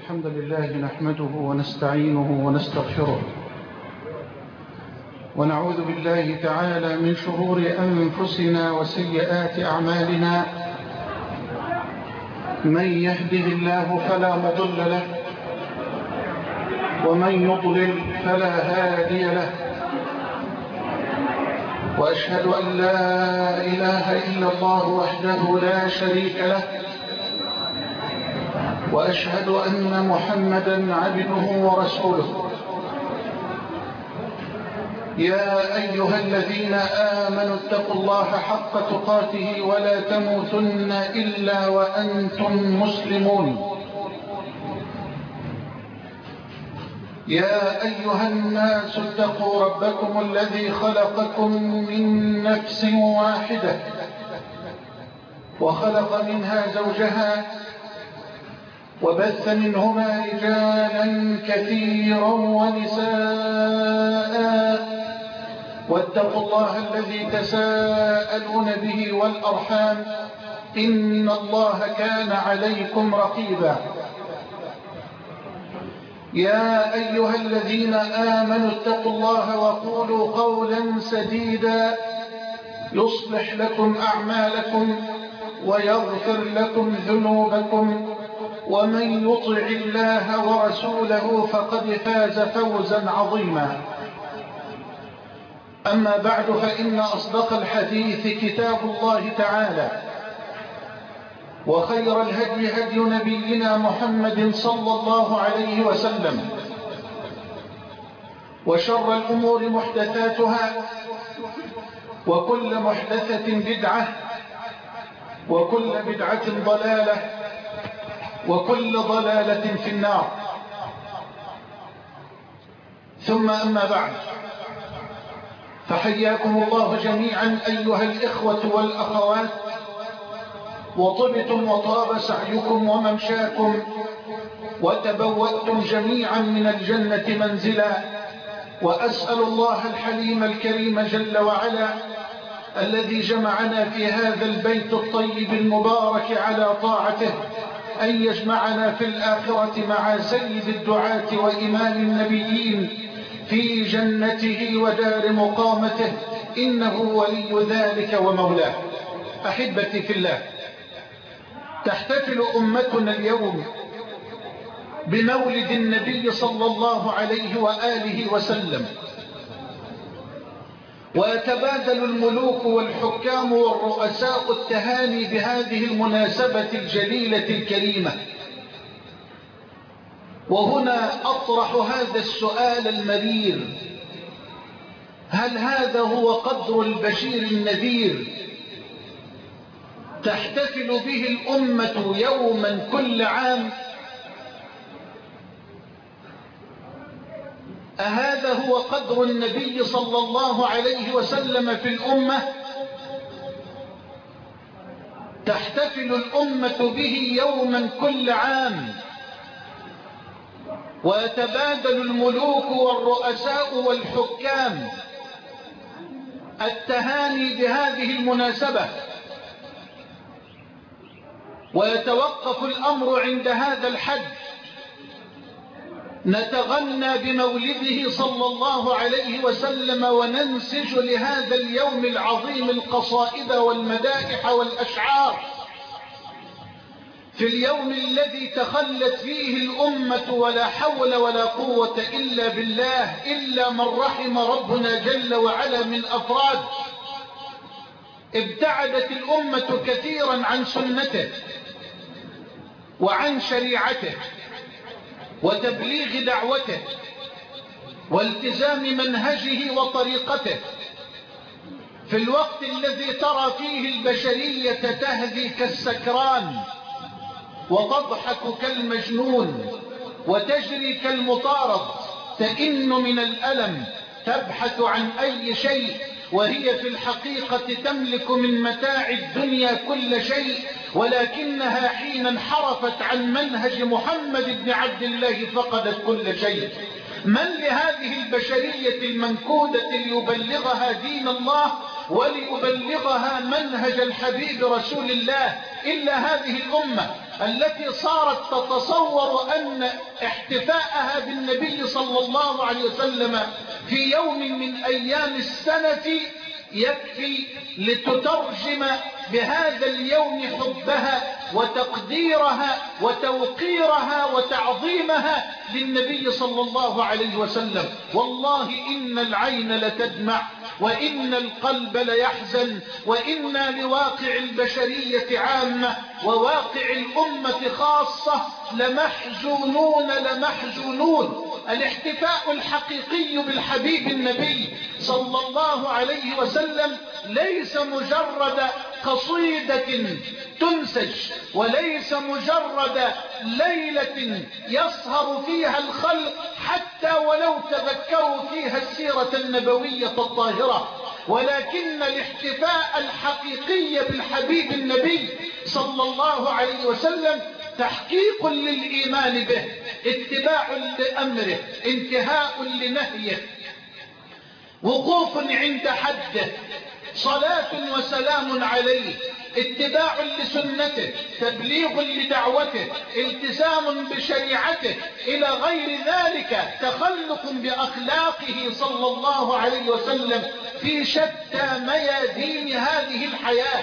الحمد لله نحمده ونستعينه ونستغفره ونعوذ بالله تعالى من شرور أنفسنا وسيئات أعمالنا. من يهده الله فلا مضل له ومن يضلل فلا هادي له، وأشهد أن لا إله إلا الله وحده لا شريك له، وأشهد أن محمدا عبده ورسوله. يا أيها الذين آمنوا اتقوا الله حق تقاته ولا تموتن إلا وأنتم مسلمون. يا أيها الناس اتقوا ربكم الذي خلقكم من نفس واحدة وخلق منها زوجها وبث منهما رجالا كثيرا ونساء، واتقوا الله الذي تساءلون به والأرحام إن الله كان عليكم رقيبا. يا أيها الذين آمنوا اتقوا الله وقولوا قولا سديدا يصلح لكم أعمالكم ويغفر لكم ذنوبكم، ومن يطع الله ورسوله فقد فاز فوزا عظيما. أما بعد، فإن أصدق الحديث كتاب الله تعالى، وخير الهدي هدي نبينا محمد صلى الله عليه وسلم، وشر الأمور محدثاتها، وكل محدثة بدعة، وكل بدعة ضلالة، وكل ضلالة في النار. ثم أما بعد، فحياكم الله جميعا أيها الإخوة والأخوات، وطبتم وطاب سعيكم وممشاكم، وتبوأتم جميعا من الجنة منزلا. وأسأل الله الحليم الكريم جل وعلا الذي جمعنا في هذا البيت الطيب المبارك على طاعته أن يجمعنا في الآخرة مع سيد الدعاة وإمام النبيين في جنته ودار مقامته، إنه ولي ذلك ومولاه. أحبتي في الله، تحتفل أمتنا اليوم بمولد النبي صلى الله عليه وآله وسلم، ويتبادل الملوك والحكام والرؤساء التهاني بهذه المناسبة الجليلة الكريمة. وهنا أطرح هذا السؤال المرير: هل هذا هو قدر البشير النذير تحتفل به الأمة يوما كل عام؟ أهذا هو قدر النبي صلى الله عليه وسلم في الأمة تحتفل الأمة به يوما كل عام، ويتبادل الملوك والرؤساء والحكام التهاني بهذه المناسبة، ويتوقف الأمر عند هذا الحد؟ نتغنى بمولده صلى الله عليه وسلم وننسج لهذا اليوم العظيم القصائد والمدائح والأشعار، في اليوم الذي تخلت فيه الأمة ولا حول ولا قوة إلا بالله، إلا من رحم ربنا جل وعلا من أفراد. ابتعدت الأمة كثيرا عن سنته وعن شريعته وتبليغ دعوته والتزام منهجه وطريقته، في الوقت الذي ترى فيه البشرية تهذي كالسكران وتضحك كالمجنون وتجري كالمطارد، تئن من الألم، تبحث عن أي شيء، وهي في الحقيقة تملك من متاع الدنيا كل شيء، ولكنها حين انحرفت عن منهج محمد بن عبد الله فقدت كل شيء. من لهذه البشرية المنكودة ليبلغها دين الله وليبلغها منهج الحبيب رسول الله إلا هذه الأمة؟ التي صارت تتصور أن احتفاءها بالنبي صلى الله عليه وسلم في يوم من أيام السنة يكفي لتترجم بهذا اليوم حبها وتقديرها وتوقيرها وتعظيمها للنبي صلى الله عليه وسلم. والله إن العين لتدمع وإن القلب ليحزن، وإنا لواقع البشرية عامة وواقع الأمة خاصة لمحزونون. الاحتفاء الحقيقي بالحبيب النبي صلى الله عليه وسلم ليس مجرد قصيدة تنسج، وليس مجرد ليلة يسهر فيها الخلق حتى ولو تذكروا فيها السيرة النبوية الطاهرة، ولكن الاحتفاء الحقيقي بالحبيب النبي صلى الله عليه وسلم تحقيق للإيمان به، اتباع لأمره، انتهاء لنهيه، وقوف عند حده، صلاة وسلام عليه، اتباع لسنته، تبليغ لدعوته، التزام بشريعته، إلى غير ذلك، تخلق بأخلاقه صلى الله عليه وسلم في شتى ميادين هذه الحياة.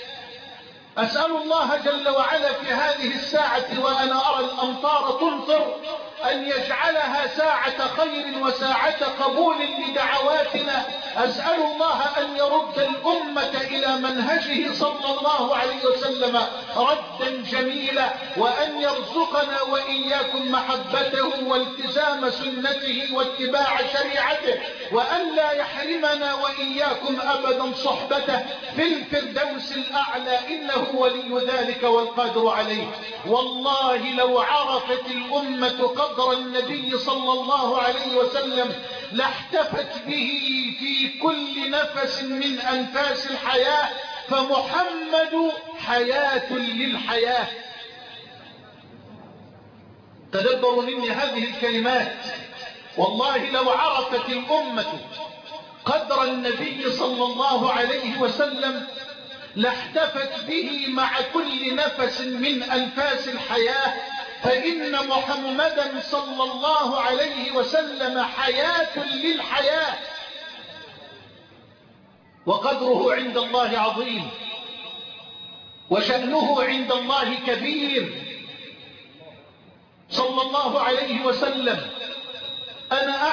أسأل الله جل وعلا في هذه الساعة وأنا أرى الأمطار تمطر أن يجعلها ساعة خير وساعة قبول لدعواتنا. أسأل الله أن يرد الأمة إلى منهجه صلى الله عليه وسلم ردا جميلا، وأن يرزقنا وإياكم محبته والتزام سنته واتباع شريعته، وأن لا يحرمنا وإياكم أبدا صحبته في الفردوس الأعلى، إنه ولي ذلك والقادر عليه. والله لو عرفت الأمة قدر النبي صلى الله عليه وسلم لاحتفت به في كل نفس من أنفاس الحياة، فمحمد حياة للحياة. تدبروا مني هذه الكلمات، والله لو عرفت الأمة قدر النبي صلى الله عليه وسلم لاحتفت به مع كل نفس من أنفاس الحياة، فإن محمدا صلى الله عليه وسلم حياة للحياة، وقدره عند الله عظيم، وشأنه عند الله كبير صلى الله عليه وسلم. أنا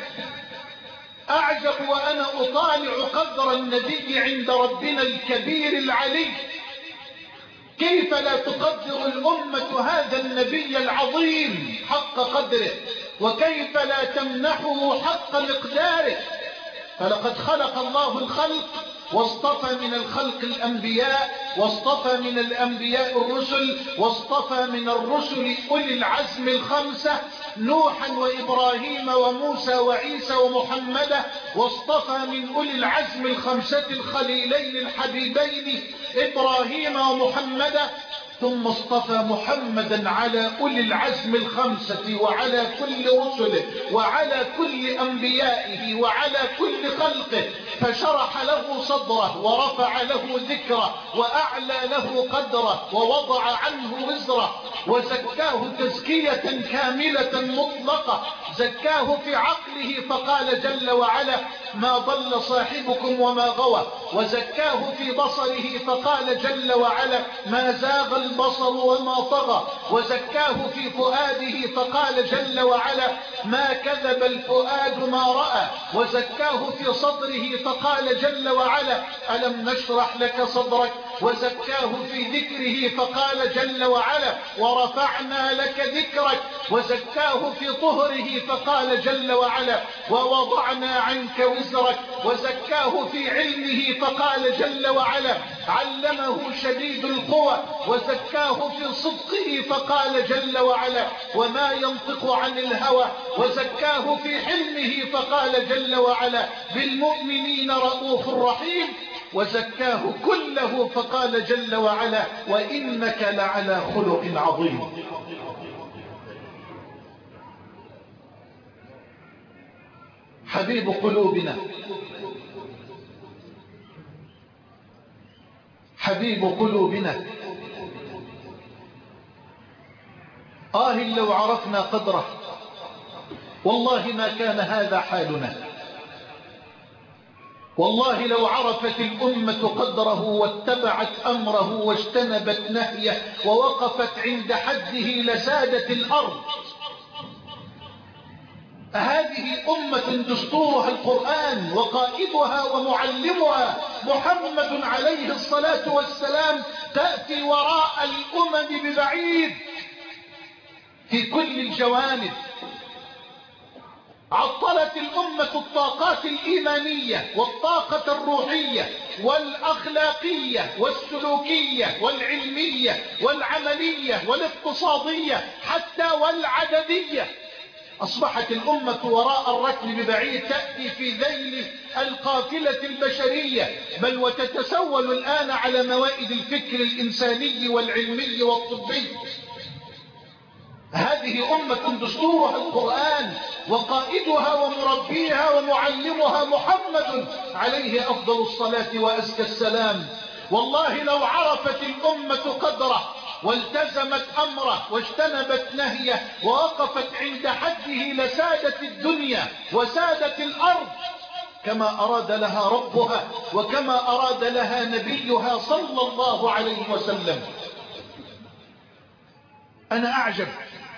أعجب وأنا أطالع قدر النبي عند ربنا الكبير العلي. كيف لا تقدر الأمة هذا النبي العظيم حق قدره، وكيف لا تمنحه حق مقداره؟ فلقد خلق الله الخلق واصطفى من الخلق الأنبياء، واصطفى من الأنبياء الرسل، واصطفى من الرسل أولي العزم الخمسة نوحا وإبراهيم وموسى وعيسى ومحمدا، واصطفى من أولي العزم الخمسة الخليلين الحبيبين إبراهيم ومحمدا، ثم اصطفى محمدا على أولي العزم الخمسة وعلى كل رسله وعلى كل أنبيائه وعلى كل خلقه، فشرح له صدره ورفع له ذكره وأعلى له قدره ووضع عنه وزره، وزكاه تزكية كاملة مطلقة، زكاه في عقله فقال جل وعلا ما ضل صاحبكم وما غوى، وزكاه في بصره فقال جل وعلا ما زاغ البصر وما طغى، وزكاه في فؤاده فقال جل وعلا ما كذب الفؤاد ما رأى، وزكاه في صدره فقال جل وعلا ألم نشرح لك صدرك، وزكاه في ذكره فقال جل وعلا ورفعنا لك ذكرك، وزكاه في طهره فقال جل وعلا ووضعنا عنك وزرك، وزكاه في علمه فقال جل وعلا علمه شديد القوى، وزكاه في صدقه فقال جل وعلا وما ينطق عن الهوى، وزكاه في حلمه فقال جل وعلا بالمؤمنين رؤوف رحيم، وزكاه كله فقال جل وعلا وإنك لعلى خلق عظيم. حبيب قلوبنا، حبيب قلوبنا، لو عرفنا قدره والله ما كان هذا حالنا. والله لو عرفت الأمة قدره واتبعت أمره واجتنبت نهيه ووقفت عند حده لسادت الأرض. هذه أمة دستورها القرآن وقائدها ومعلمها محمد عليه الصلاة والسلام، تأتي وراء الأمم ببعيد في كل الجوانب. عطلت الأمة الطاقات الإيمانية والطاقة الروحية والأخلاقية والسلوكية والعلمية والعملية والاقتصادية حتى والعددية. أصبحت الأمة وراء الركب ببعيد، تأتي في ذيل القافلة البشرية، بل وتتسول الآن على موائد الفكر الإنساني والعلمي والطبي. هذه أمة دستورها القرآن وقائدها ومربيها ومعلمها محمد عليه أفضل الصلاة وأزكى السلام. والله لو عرفت الأمة قدره والتزمت أمره واجتنبت نهيه ووقفت عند حده لسادت الدنيا وسادت الأرض كما أراد لها ربها وكما أراد لها نبيها صلى الله عليه وسلم. أنا أعجب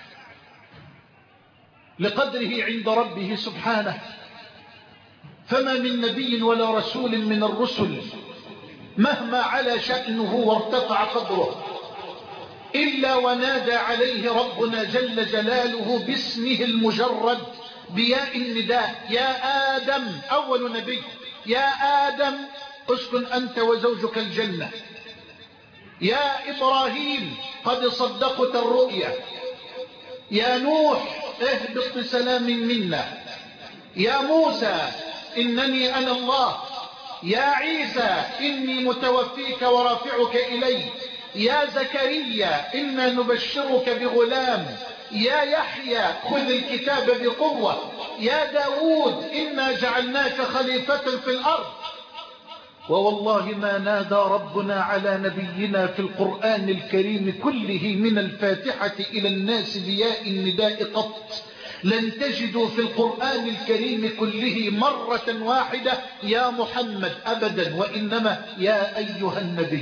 لقدره عند ربه سبحانه، فما من نبي ولا رسول من الرسل مهما علا شأنه وارتفع قدره إلا ونادى عليه ربنا جل جلاله باسمه المجرد بياء النداء: يا آدم. أول نبي: يا آدم اسكن أنت وزوجك الجنة. يا إبراهيم قد صدقت الرؤيا. يا نوح اهبط بسلام منا. يا موسى إنني أنا الله. يا عيسى إني متوفيك ورافعك إلي. يا زكريا إنا نبشرك بغلام. يا يحيى خذ الكتاب بقوة. يا داود إنا جعلناك خليفة في الأرض. ووالله ما نادى ربنا على نبينا في القرآن الكريم كله من الفاتحة إلى الناس بياء النداء قط. لن تجدوا في القرآن الكريم كله مرة واحدة يا محمد أبدا، وإنما يا أيها النبي.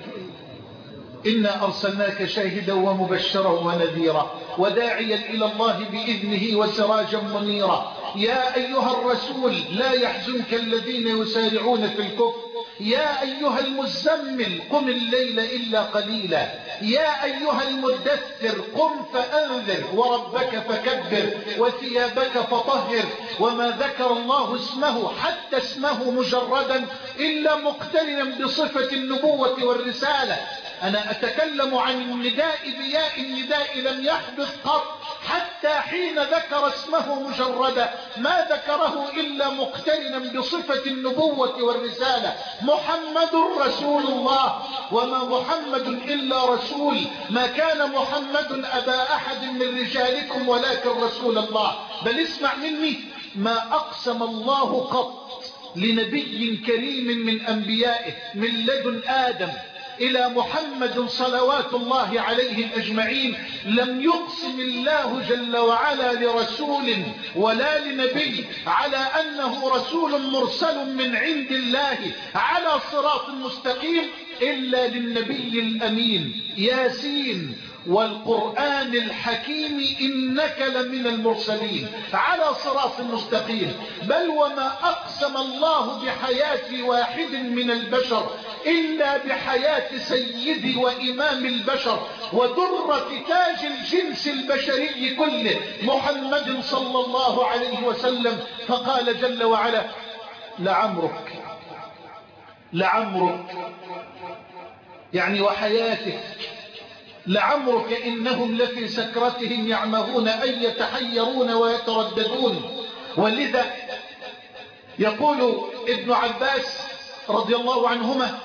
إنا أرسلناك شاهدا ومبشرا ونذيرا وداعيا إلى الله بإذنه وسراجا منيرا. يا أيها الرسول لا يحزنك الذين يسارعون في الكفر. يا أيها المزمل قم الليل إلا قليلا. يا أيها المدثر قم فأنذر وربك فكبر وثيابك فطهر. وما ذكر الله اسمه حتى اسمه مجردا إلا مقترنا بصفة النبوة والرسالة. أنا أتكلم عن النداء بياء النداء لم يحدث قط حتى حين ذكر اسمه مجردا ما ذكره إلا مقترنا بصفة النبوة والرسالة. محمد رسول الله وما محمد إلا رسول. ما كان محمد أبا أحد من رجالكم ولكن رسول الله. بل اسمع مني، ما أقسم الله قط لنبي كريم من أنبيائه من لدن آدم إلى محمد صلوات الله عليهم أجمعين لم يقسم الله جل وعلا لرسول ولا لنبي على أنه رسول مرسل من عند الله على صراط مستقيم إلا للنبي الأمين ياسين والقرآن الحكيم إنك لمن المرسلين على صراط مستقيم. بل وما أقسم الله بحياة واحد من البشر إلا بحياة سيد وإمام البشر ودرة تاج الجنس البشري كله محمد صلى الله عليه وسلم. فقال جل وعلا: لعمرك يعني وحياتك، لعمرك إنهم لفي سكرتهم يعمهون أي يتحيرون ويترددون. ولذا يقول ابن عباس رضي الله عنهما: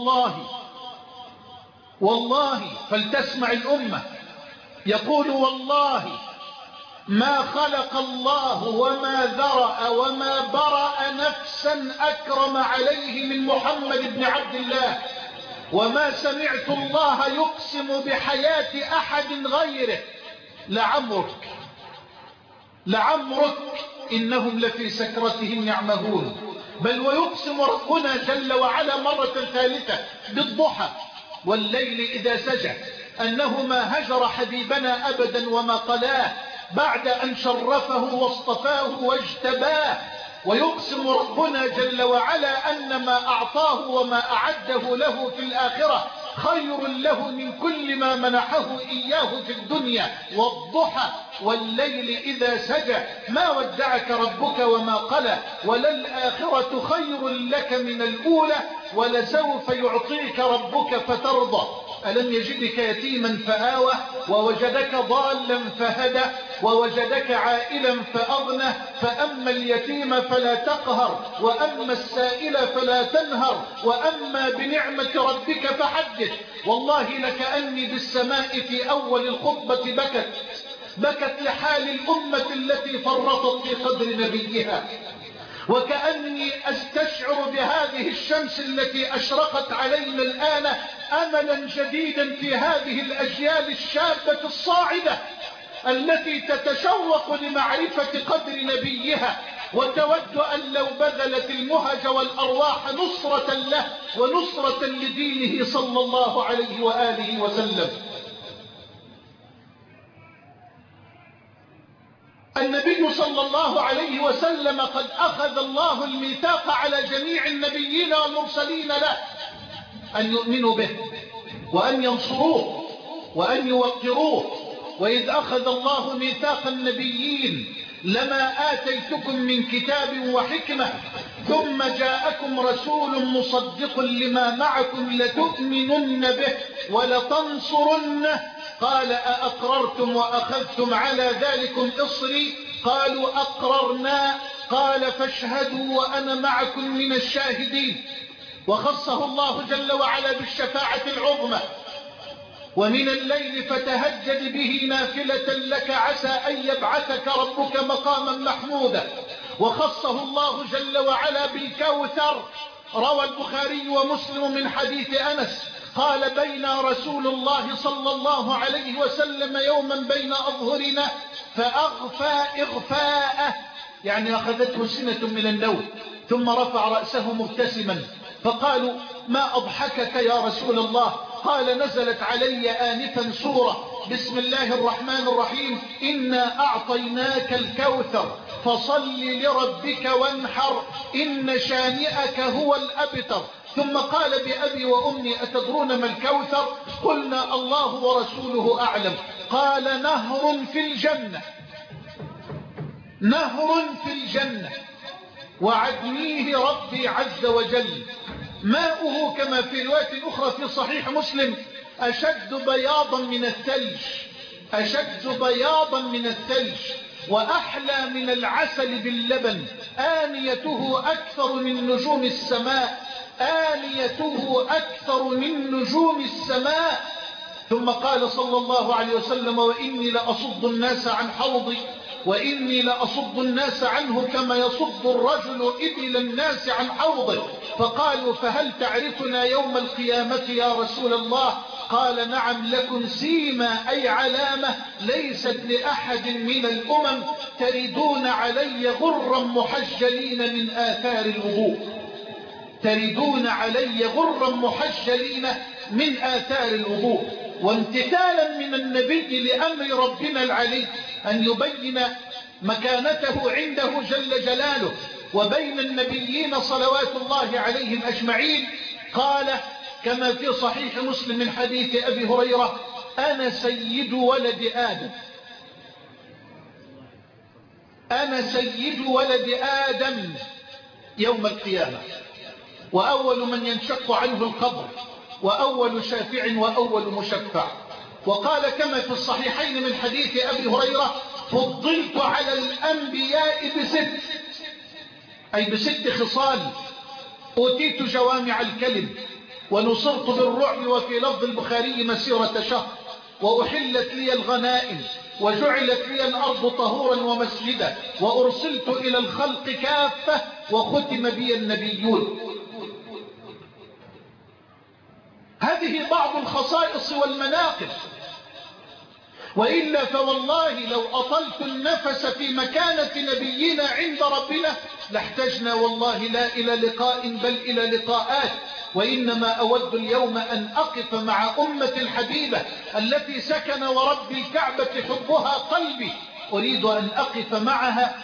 والله فلتسمع الأمة، يقول: والله ما خلق الله وما ذرأ وما برأ نفسا أكرم عليه من محمد بن عبد الله، وما سمعت الله يقسم بحياة أحد غيره لعمرك إنهم لفي سكرتهم يعمهون. بل ويقسم ربنا جل وعلا مرة ثالثة بالضحى والليل إذا سجى أنه ما هجر حبيبنا أبدا وما قلاه بعد أن شرفه واصطفاه واجتباه. ويقسم ربنا جل وعلا أن ما أعطاه وما أعده له في الآخرة خير له من كل ما منحه إياه في الدنيا. والضحى والليل إذا سجى ما ودعك ربك وما قلى وللآخرة خير لك من الأولى ولسوف يعطيك ربك فترضى. ألم يجدك يتيما فآوى ووجدك ضالا فهدى ووجدك عائلا فأغنى فأما اليتيم فلا تقهر وأما السائل فلا تنهر وأما بنعمة ربك فحدث. والله لكأني بالسماء في أول الخطبة بكت لحال الأمة التي فرطت في قدر نبيها، وكأني أستشعر بهذه الشمس التي أشرقت علينا الآن أملا جديدا في هذه الأجيال الشابة الصاعدة التي تتشوق لمعرفة قدر نبيها وتود أن لو بذلت المهج والأرواح نصرة له ونصرة لدينه صلى الله عليه وآله وسلم. النبي صلى الله عليه وسلم قد أخذ الله الميثاق على جميع النبيين والمرسلين له أن يؤمنوا به وأن ينصروه وأن يوقروه. وإذ أخذ الله ميثاق النبيين لما آتيتكم من كتاب وحكمة ثم جاءكم رسول مصدق لما معكم لتؤمنن به ولتنصرنه قال أأقررتم وأخذتم على ذلكم إصري قالوا أقررنا قال فاشهدوا وأنا معكم من الشاهدين. وخصه الله جل وعلا بالشفاعة العظمى ومن الليل فتهجد به نافلة لك عسى أن يبعثك ربك مقاما محمودا. وخصه الله جل وعلا بالكوثر. روى البخاري ومسلم من حديث أنس قال بين رسول الله صلى الله عليه وسلم يوما بين أظهرنا فأغفى إغفاءه يعني أخذته سنة من النوم ثم رفع رأسه مبتسما فقالوا ما أضحكك يا رسول الله؟ قال نزلت علي آنفا سورة بسم الله الرحمن الرحيم إنا أعطيناك الكوثر فصل لربك وانحر إن شانئك هو الأبتر. ثم قال بأبي وأمي أتدرون ما الكوثر؟ قلنا الله ورسوله أعلم. قال نهر في الجنة، نهر في الجنة وعدنيه ربي عز وجل ماؤه كما في رواية أخرى في صحيح مسلم أشد بياضا من الثلج، أشد بياضا من الثلج وأحلى من العسل باللبن آنيته أكثر من نجوم السماء، آنيته أكثر من نجوم السماء. ثم قال صلى الله عليه وسلم وإني لأصد الناس عن حوضي وإني لأصد الناس عنه كما يصد الرجل إبل الناس عن حوضه. فقالوا فهل تعرفنا يوم القيامة يا رسول الله؟ قال نعم لكم سيما أي علامة ليست لأحد من الأمم تردون علي غرا محجلين من آثار الوضوء، تردون علي غرا محجلين من آثار الوضوء. وامتثالا من النبي لأمر ربنا العلي أن يبين مكانته عنده جل جلاله وبين النبيين صلوات الله عليهم أجمعين قال كما في صحيح مسلم من حديث أبي هريرة أنا سيد ولد آدم، أنا سيد ولد آدم يوم القيامة وأول من ينشق عنه القبر وأول شافع وأول مشفع. وقال كما في الصحيحين من حديث أبي هريرة فضلت على الأنبياء بست، أي بست خصال أوتيت جوامع الكلم ونصرت بالرعب وفي لفظ البخاري مسيرة شهر وأحلت لي الغنائم وجعلت لي الأرض طهورا ومسجدا وأرسلت إلى الخلق كافة وختم بي النبيون. هذه بعض الخصائص والمناقب. وإلا فوالله لو أطلت النفس في مكانة نبينا عند ربنا لاحتجنا والله لا إلى لقاء بل إلى لقاءات. وإنما أود اليوم أن أقف مع أمة الحبيبة التي سكن ورب الكعبة حبها قلبي، أريد أن أقف معها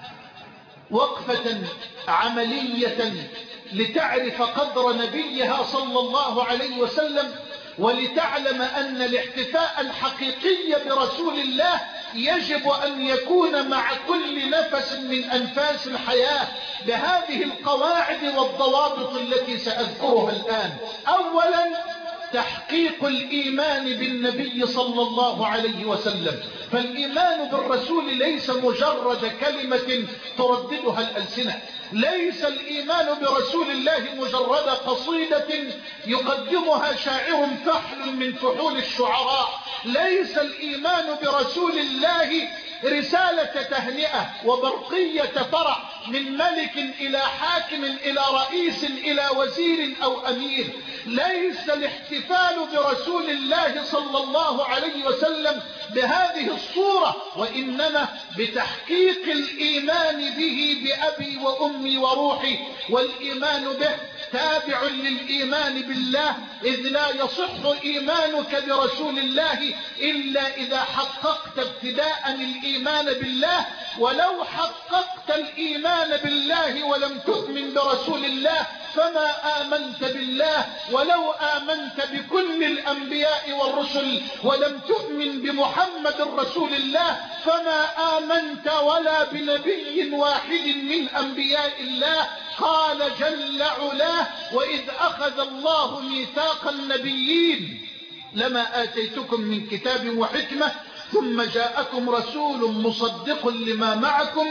وقفة عملية لتعرف قدر نبيها صلى الله عليه وسلم، ولتعلم أن الاحتفاء الحقيقي برسول الله يجب أن يكون مع كل نفس من أنفاس الحياة بهذه القواعد والضوابط التي سأذكرها الآن. أولا، تحقيق الإيمان بالنبي صلى الله عليه وسلم. فالإيمان بالرسول ليس مجرد كلمة ترددها الألسنة، ليس الإيمان برسول الله مجرد قصيدة يقدمها شاعر فحل من فحول الشعراء، ليس الإيمان برسول الله رسالة تهنئة وبرقية فرح من ملك إلى حاكم إلى رئيس إلى وزير أو أمير، ليس الاحتفال برسول الله صلى الله عليه وسلم بهذه الصورة، وإنما بتحقيق الإيمان به بأبي وأمي وروحي. والإيمان به تابع للإيمان بالله، إذ لا يصح إيمانك برسول الله إلا إذا حققت ابتداء الإيمان بالله. ولو حققت الإيمان بالله ولم تؤمن برسول الله فما آمنت بالله. ولو آمنت بكل الأنبياء والرسل ولم تؤمن بمحمد رسول الله فما آمنت ولا بنبي واحد من أنبياء الله. قال جل علاه: وإذ أخذ الله ميثاق النبيين لما آتيتكم من كتاب وحكمة ثم جاءكم رسول مصدق لما معكم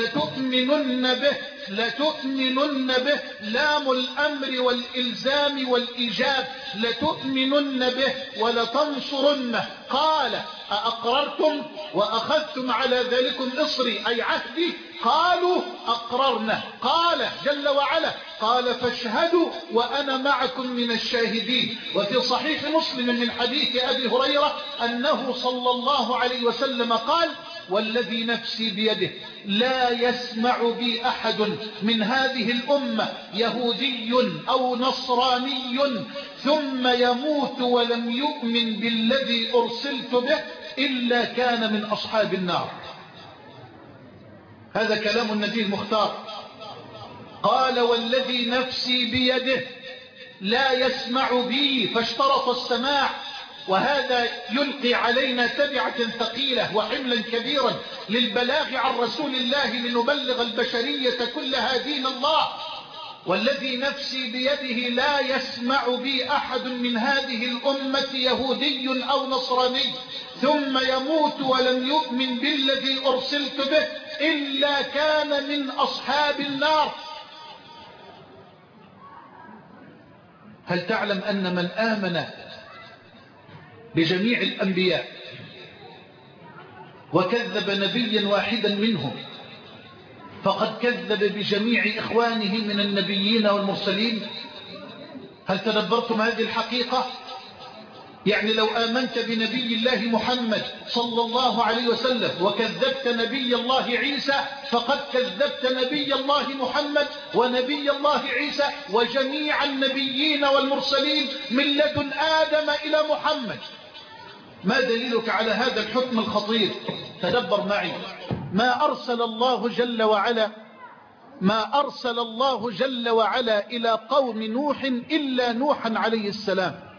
لتؤمنن به لام الأمر والإلزام والإيجاب، لتؤمنن به ولتنصرنه. قال: أأقررتم وأخذتم على ذلكم إصري أي عهدي؟ قالوا: أقررنا. قال جل وعلا: قال فاشهدوا وأنا معكم من الشاهدين. وفي صحيح مسلم من حديث أبي هريرة أنه صلى الله عليه وسلم قال: والذي نفسي بيده لا يسمع بي أحد من هذه الأمة يهودي أو نصراني ثم يموت ولم يؤمن بالذي أرسلت به إلا كان من أصحاب النار. هذا كلام النبي المختار. قال: والذي نفسي بيده لا يسمع بي، فاشترط السماع، وهذا يلقي علينا تبعة ثقيلة وحملا كبيرا للبلاغ عن رسول الله لنبلغ البشرية كلها دين الله. والذي نفسي بيده لا يسمع بي أحد من هذه الأمة يهودي أو نصراني ثم يموت ولم يؤمن بالذي أرسلت به إلا كان من أصحاب النار. هل تعلم أن من آمن بجميع الأنبياء وكذب نبيا واحدا منهم فقد كذب بجميع إخوانه من النبيين والمرسلين؟ هل تدبرتم هذه الحقيقة؟ يعني لو آمنت بنبي الله محمد صلى الله عليه وسلم وكذبت نبي الله عيسى فقد كذبت نبي الله محمد ونبي الله عيسى وجميع النبيين والمرسلين من لدن آدم إلى محمد. ما دليلك على هذا الحكم الخطير؟ تدبر معي. ما أرسل الله جل وعلا إلى قوم نوح إلا نوحا عليه السلام،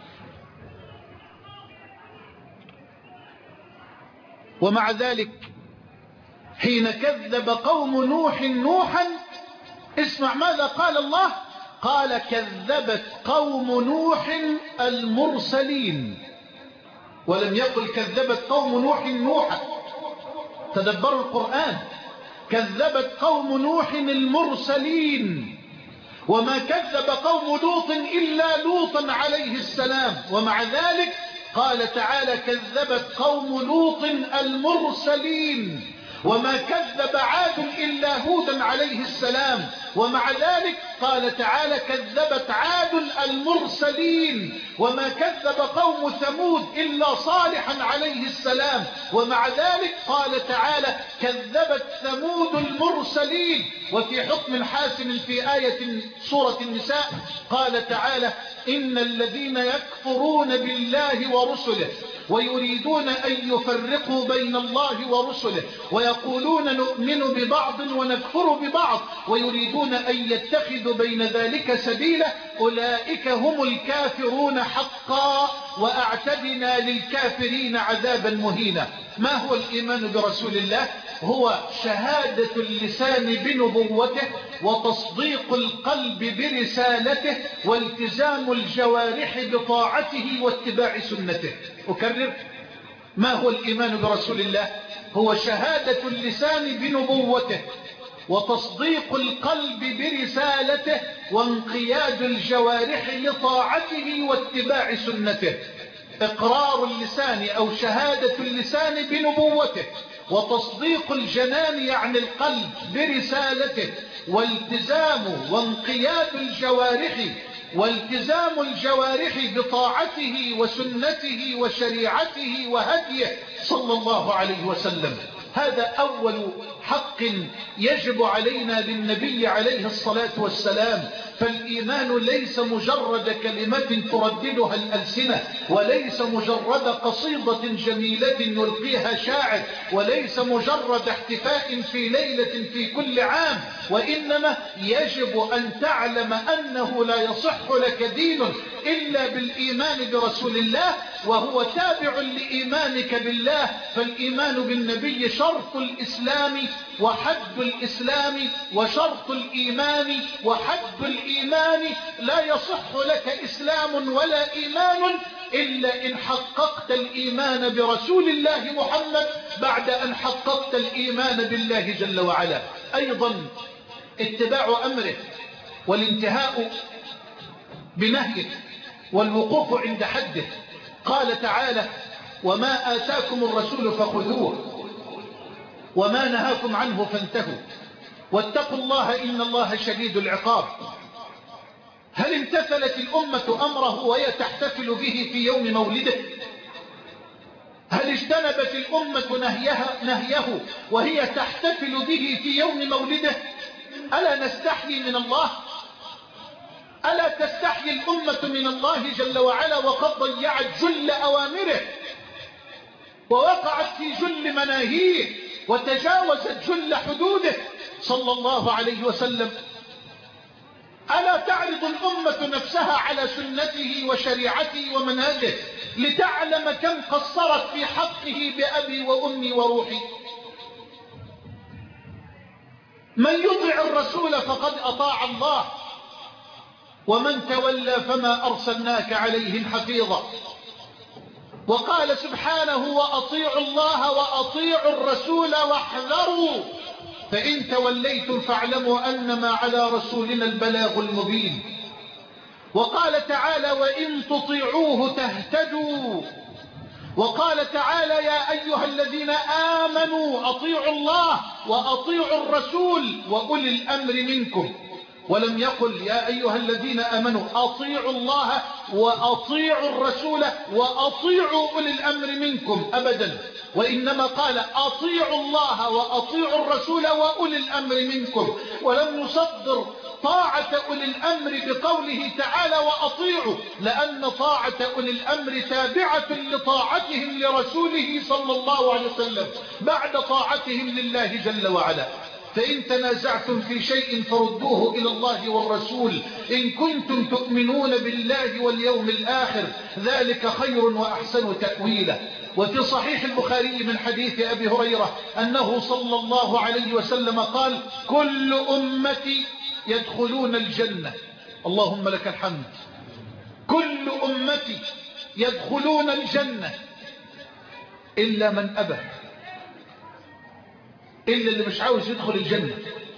ومع ذلك حين كذب قوم نوح نوحا اسمع ماذا قال الله. قال: كذبت قوم نوح المرسلين، ولم يقل كذبت قوم نوح نوحا. تدبروا القرآن. كذبت قوم نوح المرسلين، وما كذب قوم لوط إلا لوطا عليه السلام، ومع ذلك قال تعالى: كذبت قوم لوط المرسلين، وما كذب عاد إلا هودا عليه السلام، ومع ذلك قال تعالى كذبت عاد المرسلين وما كذب قوم ثمود إلا صالحا عليه السلام. ومع ذلك قال تعالى كذبت ثمود المرسلين. وفي حكم حاسم في آية سورة النساء قال تعالى إن الذين يكفرون بالله ورسله ويريدون أن يفرقوا بين الله ورسله ويقولون نؤمن ببعض ونكفر ببعض ويريدون أن يتخذوا بين ذلك سبيلا أولئك هم الكافرون حقا وأعتدنا للكافرين عذابا مهينا. ما هو الإيمان برسول الله؟ هو شهادة اللسان بنبوته وتصديق القلب برسالته والتزام الجوارح بطاعته واتباع سنته. أكرر، ما هو الإيمان برسول الله؟ هو شهادة اللسان بنبوته وتصديق القلب برسالته وانقياد الجوارح لطاعته واتباع سنته. إقرار اللسان أو شهادة اللسان بنبوته وتصديق الجنان يعني القلب برسالته والتزام وانقياد الجوارح بطاعته وسنته وشريعته وهديه صلى الله عليه وسلم. هذا أول حق يجب علينا للنبي عليه الصلاة والسلام. فالإيمان ليس مجرد كلمة ترددها الألسنة وليس مجرد قصيدة جميلة يلقيها شاعر وليس مجرد احتفاء في ليلة في كل عام، وإنما يجب أن تعلم أنه لا يصح لك دين إلا بالإيمان برسول الله وهو تابع لإيمانك بالله. فالإيمان بالنبي شرط الإسلام وحد الإسلام وشرط الإيمان وحد الإيمان. لا يصح لك إسلام ولا إيمان إلا إن حققت الإيمان برسول الله محمد بعد أن حققت الإيمان بالله جل وعلا. أيضا اتباع أمره والانتهاء بنهيه والوقوف عند حده. قال تعالى وما آتاكم الرسول فخذوه وما نهاكم عنه فانتهوا واتقوا الله إن الله شديد العقاب. هل امتثلت الأمة أمره وهي تحتفل به في يوم مولده؟ هل اجتنبت الأمة نهيه وهي تحتفل به في يوم مولده؟ ألا نستحيي من الله؟ ألا تستحيي الأمة من الله جل وعلا وقد ضيعت جل أوامره ووقعت في جل مناهيه وتجاوزت جل حدوده صلى الله عليه وسلم؟ ألا تعرض الأمة نفسها على سنته وشريعته ومنهجه لتعلم كم قصرت في حقه بأبي وأمي وروحي؟ من يطع الرسول فقد أطاع الله ومن تولى فما أرسلناك عليهم حفيظا. وقال سبحانه وأطيعوا الله وأطيعوا الرسول واحذروا فإن توليتم فاعلموا أنما على رسولنا البلاغ المبين. وقال تعالى وإن تطيعوه تهتدوا. وقال تعالى يا أيها الذين آمنوا أطيعوا الله وأطيعوا الرسول وأولي الأمر منكم. ولم يقل يا أيها الذين آمنوا أطيعوا الله وأطيعوا الرسول وأطيعوا أولي الأمر منكم أبدا، وإنما قال أطيعوا الله وأطيعوا الرسول وأولي الأمر منكم. ولم يصدر طاعة أولي الأمر بقوله تعالى وأطيعوا، لأن طاعة أولي الأمر تابعة لطاعتهم لرسوله صلى الله عليه وسلم بعد طاعتهم لله جل وعلا. فإن تنازعتم في شيء فردوه إلى الله والرسول إن كنتم تؤمنون بالله واليوم الآخر ذلك خير وأحسن تأويلا. وفي صحيح البخاري من حديث أبي هريرة أنه صلى الله عليه وسلم قال كل أمتي يدخلون الجنة، اللهم لك الحمد، كل أمتي يدخلون الجنة إلا من أبى، إلا اللي مش عاوز يدخل الجنة.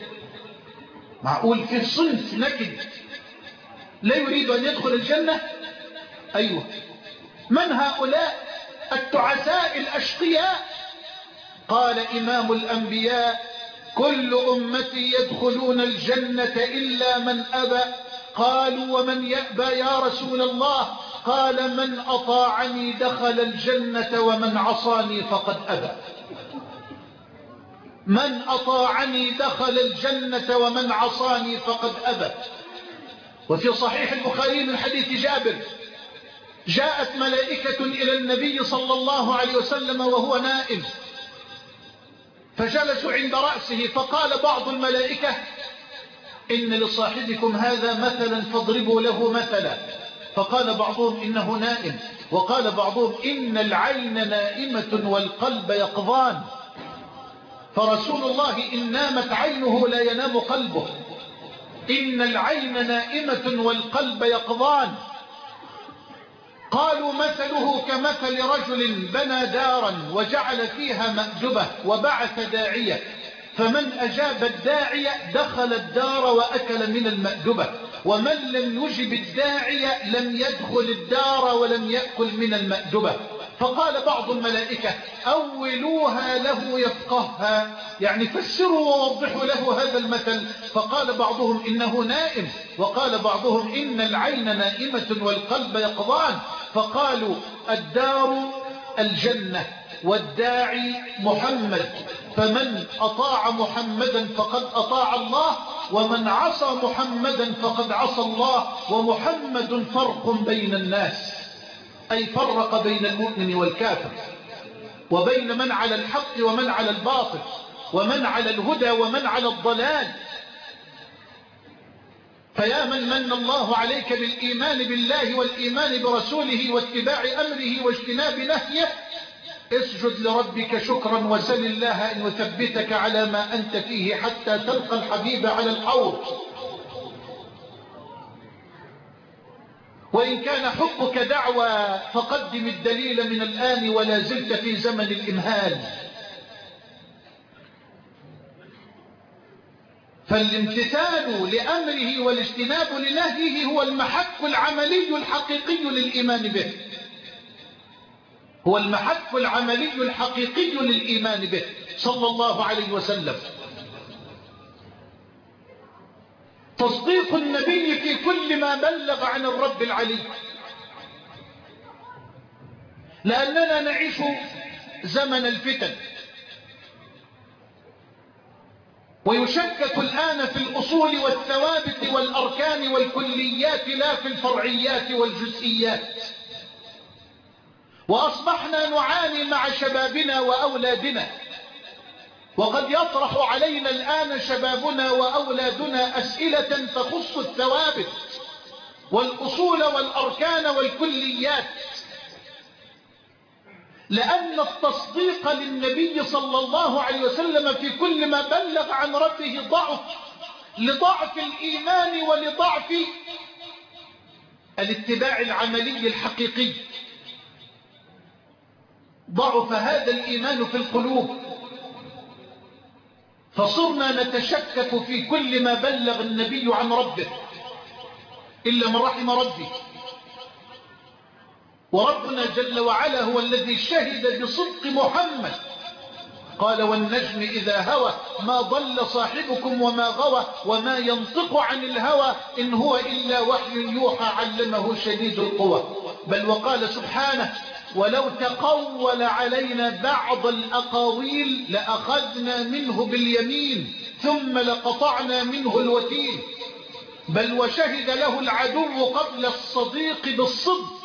معقول في صنف نكد لا يريد أن يدخل الجنة؟ أيوة. من هؤلاء التعساء الأشقياء؟ قال إمام الأنبياء كل أمتي يدخلون الجنة إلا من أبى. قالوا ومن يأبى يا رسول الله؟ قال من أطاعني دخل الجنة ومن عصاني فقد أبى. من أطاعني دخل الجنة ومن عصاني فقد أبى. وفي صحيح البخاري من حديث جابر: جاءت ملائكة إلى النبي صلى الله عليه وسلم وهو نائم، فجلسوا عند رأسه، فقال بعض الملائكة: إن لصاحبكم هذا مثلا فاضربوا له مثلا. فقال بعضهم: إنه نائم. وقال بعضهم: إن العين نائمة والقلب يقظان. فرسول الله إن نامت عينه لا ينام قلبه. إن العين نائمة والقلب يقظان. قالوا: مثله كمثل رجل بنى دارا وجعل فيها مأدبة وبعث داعية، فمن أجاب الداعية دخل الدار وأكل من المأدبة، ومن لم يجب الداعية لم يدخل الدار ولم يأكل من المأدبة. فقال بعض الملائكة: أولوها له يفقهها، يعني فسروا ووضحوا له هذا المثل. فقال بعضهم: إنه نائم. وقال بعضهم: إن العين نائمة والقلب يقظان. فقالوا: الدار الجنة والداعي محمد، فمن أطاع محمدا فقد أطاع الله، ومن عصى محمدا فقد عصى الله. ومحمد فرق بين الناس، أي فرق بين المؤمن والكافر، وبين من على الحق ومن على الباطل، ومن على الهدى ومن على الضلال. فيا من من الله عليك بالإيمان بالله والإيمان برسوله واتباع أمره واجتناب نهيه، اسجد لربك شكرا وسل الله أن يثبتك على ما أنت فيه حتى تلقى الحبيب على الحوض. وإن كان حقك دعوى فقدم الدليل من الآن ولا زلت في زمن الإمهال. فالامتثال لأمره والاجتناب لنهيه هو المحك العملي الحقيقي للإيمان به، هو المحك العملي الحقيقي للإيمان به صلى الله عليه وسلم. تصديق النبي في كل ما بلغ عن الرب العلي، لأننا نعيش زمن الفتن، ويشكك الآن في الأصول والثوابت والأركان والكليات لا في الفرعيات والجزئيات. وأصبحنا نعاني مع شبابنا وأولادنا، وقد يطرح علينا الآن شبابنا وأولادنا أسئلة تخص الثوابت والأصول والأركان والكليات، لأن التصديق للنبي صلى الله عليه وسلم في كل ما بلغ عن ربه ضعف، لضعف الإيمان ولضعف الاتباع العملي الحقيقي. ضعف هذا الإيمان في القلوب، فصرنا نتشكك في كل ما بلغ النبي عن ربه إلا من رحم ربي. وربنا جل وعلا هو الذي شهد بصدق محمد، قال: والنجم إذا هوى ما ضل صاحبكم وما غوى وما ينطق عن الهوى إن هو إلا وحي يوحى علمه شديد القوى. بل وقال سبحانه: ولو تقول علينا بعض الأقاويل لأخذنا منه باليمين ثم لقطعنا منه الوتين. بل وشهد له العدو قبل الصديق بالصدق،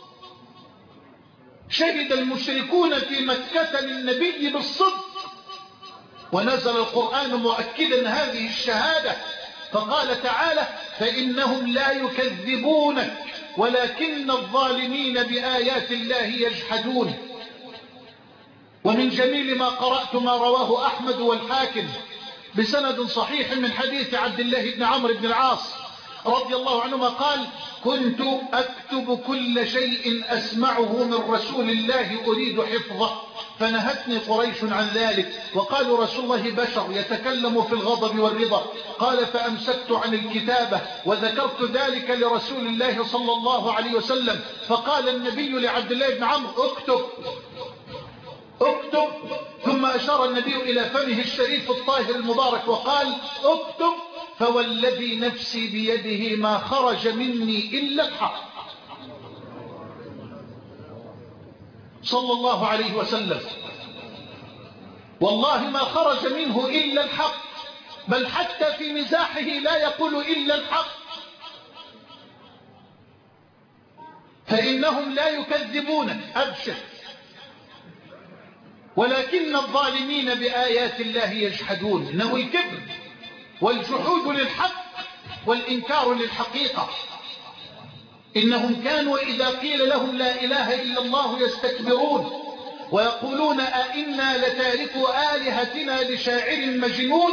شهد المشركون في مكة للنبي بالصدق، ونزل القرآن مؤكدا هذه الشهادة، فقال تعالى: فإنهم لا يكذبونك ولكن الظالمين بآيات الله يجحدون. ومن جميل ما قرأت ما رواه أحمد والحاكم بسند صحيح من حديث عبد الله بن عمرو بن العاص رضي الله عنهما قال: كنت أكتب كل شيء أسمعه من رسول الله أريد حفظه، فنهتني قريش عن ذلك، وقالوا: رسول الله بشر يتكلم في الغضب والرضا. قال: فأمسكت عن الكتابة وذكرت ذلك لرسول الله صلى الله عليه وسلم، فقال النبي لعبد الله بن عمرو: اكتب اكتب. ثم أشار النبي إلى فمه الشريف الطاهر المبارك وقال اكتب فوالذي نفسي بيده ما خرج مني إلا الحق. صلى الله عليه وسلم والله ما خرج منه إلا الحق، بل حتى في مزاحه لا يقول إلا الحق، فإنهم لا يكذبونك أبشر، ولكن الظالمين بآيات الله يجحدون. إنه الكبر والجحود للحق والإنكار للحقيقة. إنهم كانوا إذا قيل لهم لا إله إلا الله يستكبرون ويقولون أئنا لتاركوا آلهتنا لشاعر مجنون.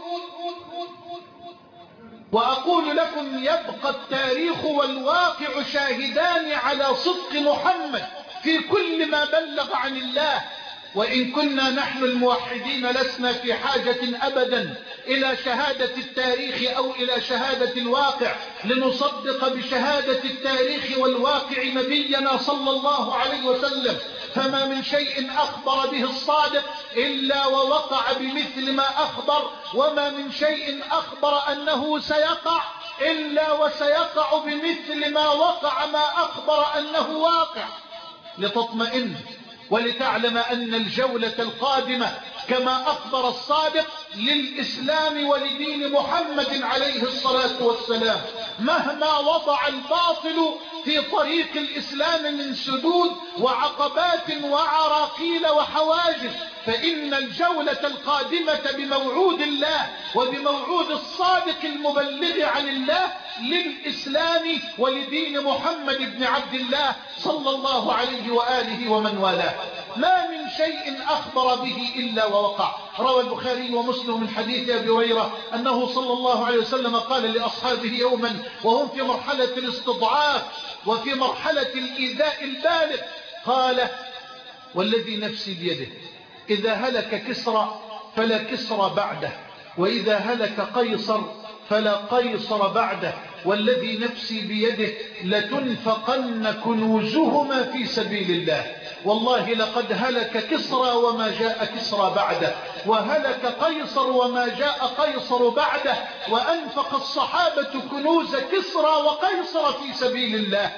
وأقول لكم يبقى التاريخ والواقع شاهدان على صدق محمد في كل ما بلغ عن الله. وإن كنا نحن الموحدين لسنا في حاجة أبدا إلى شهادة التاريخ أو إلى شهادة الواقع لنصدق بشهادة التاريخ والواقع نبينا صلى الله عليه وسلم. فما من شيء أخبر به الصادق إلا ووقع بمثل ما أخبر، وما من شيء أخبر أنه سيقع إلا وسيقع بمثل ما وقع ما أخبر أنه واقع، لتطمئن ولتعلم أن الجولة القادمة كما أخبر الصادق للإسلام ولدين محمد عليه الصلاة والسلام. مهما وضع الباطل في طريق الإسلام من سدود وعقبات وعراقيل وحواجز، فإن الجولة القادمة بموعود الله وبموعود الصادق المبلغ عن الله للإسلام ولدين محمد بن عبد الله صلى الله عليه وآله ومن والاه. ما من شيء أخبر به إلا ووقع. روى البخاري ومسلم من حديث أبي هريرة أنه صلى الله عليه وسلم قال لأصحابه يوما وهم في مرحلة الاستضعاف وفي مرحلة الإيذاء البالغ، قال والذي نفسي بيده إذا هلك كسرى فلا كسرى بعده، وإذا هلك قيصر فلا قيصر بعده، والذي نفسي بيده لتنفقن كنوزهما في سبيل الله. والله لقد هلك كسرى وما جاء كسرى بعده، وهلك قيصر وما جاء قيصر بعده، وأنفق الصحابة كنوز كسرى وقيصر في سبيل الله.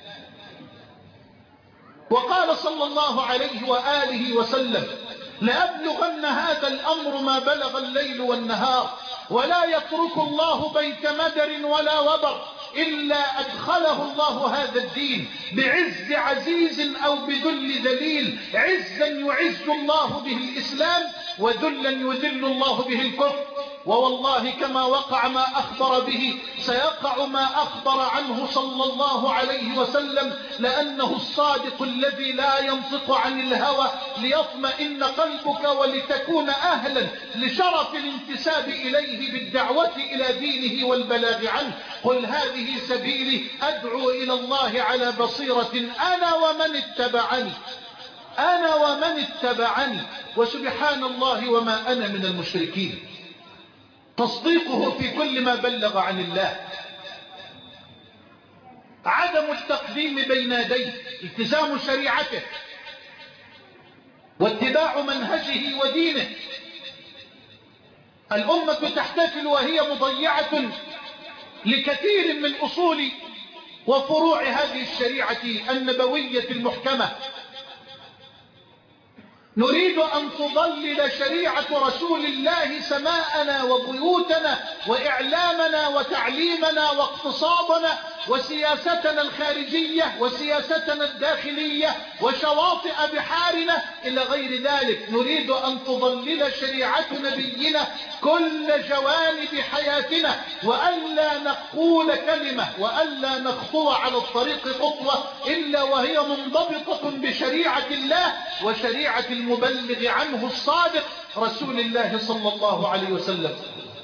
وقال صلى الله عليه وآله وسلم لأبلغن هذا الأمر ما بلغ الليل والنهار، ولا يترك الله بيت مدر ولا وبر إلا أدخله الله هذا الدين بعز عزيز أو بذل ذليل، عزا يعز الله به الإسلام وذلا يذل الله به الكفر. ووالله كما وقع ما أخبر به سيقع ما أخبر عنه صلى الله عليه وسلم، لأنه الصادق الذي لا ينطق عن الهوى ليطمئن قلبك ولتكون أهلا لشرف الانتساب إليه بالدعوة إلى دينه والبلاغ عنه. قل هذه سبيلي أدعو إلى الله على بصيرة أنا ومن اتبعني وسبحان الله وما أنا من المشركين. تصديقه في كل ما بلغ عن الله، عدم التقديم بين يديه، التزام شريعته واتباع منهجه ودينه. الأمة تحتفل وهي مضيعة لكثير من أصول وفروع هذه الشريعة النبوية المحكمة. نريد أن تضلل شريعة رسول الله سماءنا وبيوتنا وإعلامنا وتعليمنا واقتصادنا وسياستنا الخارجية وسياستنا الداخلية وشواطئ بحارنا إلى غير ذلك. نريد أن تضلل شريعة نبينا كل جوانب حياتنا، وألا نقول كلمة وألا نخطو على الطريق خطوة إلا وهي منضبطة بشريعة الله وشريعة المبلغ عنه الصادق رسول الله صلى الله عليه وسلم.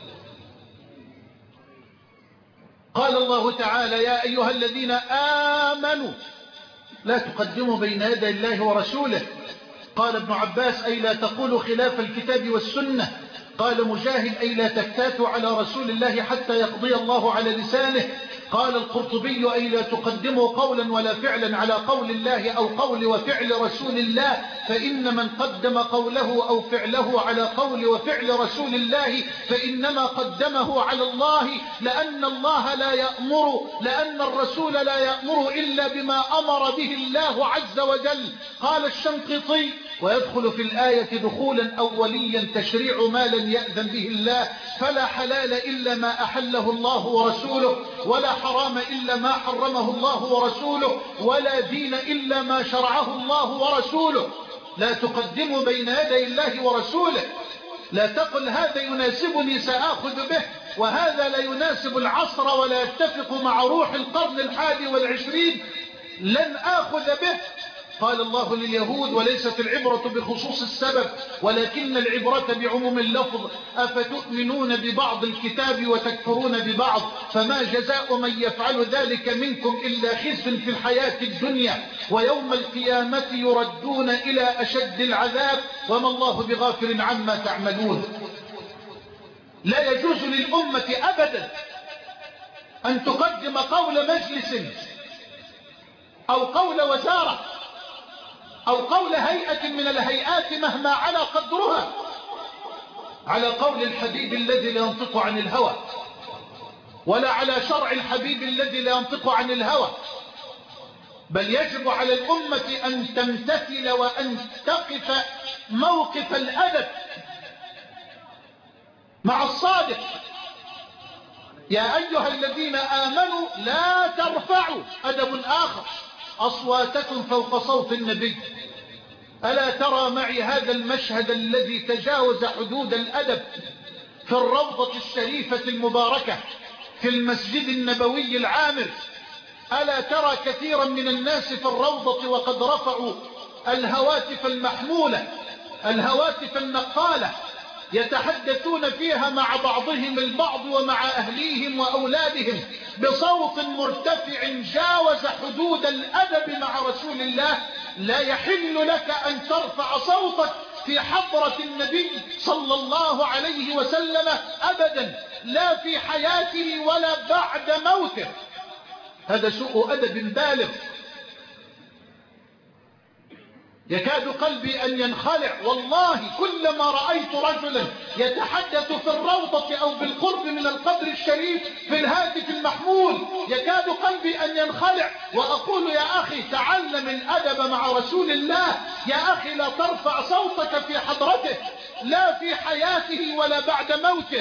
قال الله تعالى يا أيها الذين آمنوا لا تقدموا بين يدي الله ورسوله. قال ابن عباس أي لا تقولوا خلاف الكتاب والسنة. قال مجاهد أي لا تكتاتوا على رسول الله حتى يقضي الله على لسانه. قال القرطبي أي لا تقدموا قولا ولا فعلا على قول الله أو قول وفعل رسول الله، فإن من قدم قوله أو فعله على قول وفعل رسول الله فإنما قدمه على الله، لأن الله لا يأمر، لأن الرسول لا يأمر إلا بما أمر به الله عز وجل. قال الشنقيطي: ويدخل في الآية دخولا أوليا تشريع ما لم يأذن به الله، فلا حلال إلا ما أحله الله ورسوله، ولا حرام إلا ما حرمه الله ورسوله، ولا دين إلا ما شرعه الله ورسوله. لا تقدموا بين يدي الله ورسوله. لا تقل هذا يناسبني سآخذ به، وهذا لا يناسب العصر ولا يتفق مع روح القرن 21، لن آخذ به. قال الله لليهود: وليست العبرة بخصوص السبب ولكن العبرة بعموم اللفظ، أفتؤمنون ببعض الكتاب وتكفرون ببعض، فما جزاء من يفعل ذلك منكم إلا خزي في الحياة الدنيا ويوم القيامة يردون إلى أشد العذاب وما الله بغافل عما تعملون. لا يجوز للأمة أبدا أن تقدم قول مجلس أو قول وزارة أو قول هيئة من الهيئات مهما على قدرها على قول الحبيب الذي لا ينطق عن الهوى، ولا على شرع الحبيب الذي لا ينطق عن الهوى، بل يجب على الأمة أن تمتثل وأن تقف موقف الأدب مع الصادق. يا أيها الذين آمنوا لا ترفعوا، أدب آخر، أصواتكم فوق صوت النبي. ألا ترى معي هذا المشهد الذي تجاوز حدود الأدب في الروضة الشريفة المباركة في المسجد النبوي العامر؟ ألا ترى كثيرا من الناس في الروضة وقد رفعوا الهواتف المحمولة، الهواتف النقالة، يتحدثون فيها مع بعضهم البعض ومع أهليهم وأولادهم بصوت مرتفع جاوز حدود الأدب مع رسول الله. لا يحل لك أن ترفع صوتك في حضرة النبي صلى الله عليه وسلم أبدا، لا في حياته ولا بعد موته. هذا سوء أدب بالغ. يكاد قلبي أن ينخلع والله كلما رأيت رجلا يتحدث في الروضة أو بالقرب من القبر الشريف في الهاتف المحمول، يكاد قلبي أن ينخلع وأقول: يا أخي تعلم الأدب مع رسول الله، يا أخي لا ترفع صوتك في حضرته، لا في حياته ولا بعد موته.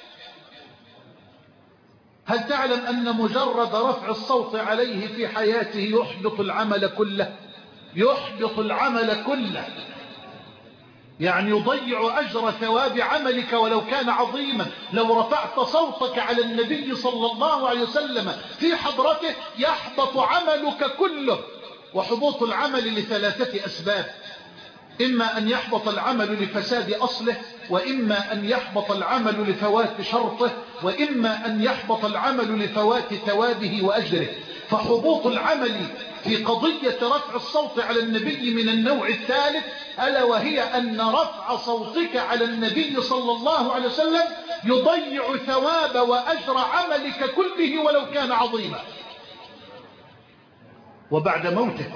هل تعلم أن مجرد رفع الصوت عليه في حياته يحبط العمل كله؟ يحبط العمل كله، يعني يضيع أجر ثواب عملك ولو كان عظيما. لو رفعت صوتك على النبي صلى الله عليه وسلم في حضرته يحبط عملك كله. وحبوط العمل لثلاثة أسباب: إما أن يحبط العمل لفساد أصله، وإما أن يحبط العمل لفوات شرطه، وإما أن يحبط العمل لفوات ثوابه وأجره. فحبوط العمل في قضية رفع الصوت على النبي من النوع الثالث، ألا وهي أن رفع صوتك على النبي صلى الله عليه وسلم يضيع ثواب وأجر عملك كله ولو كان عظيما. وبعد موته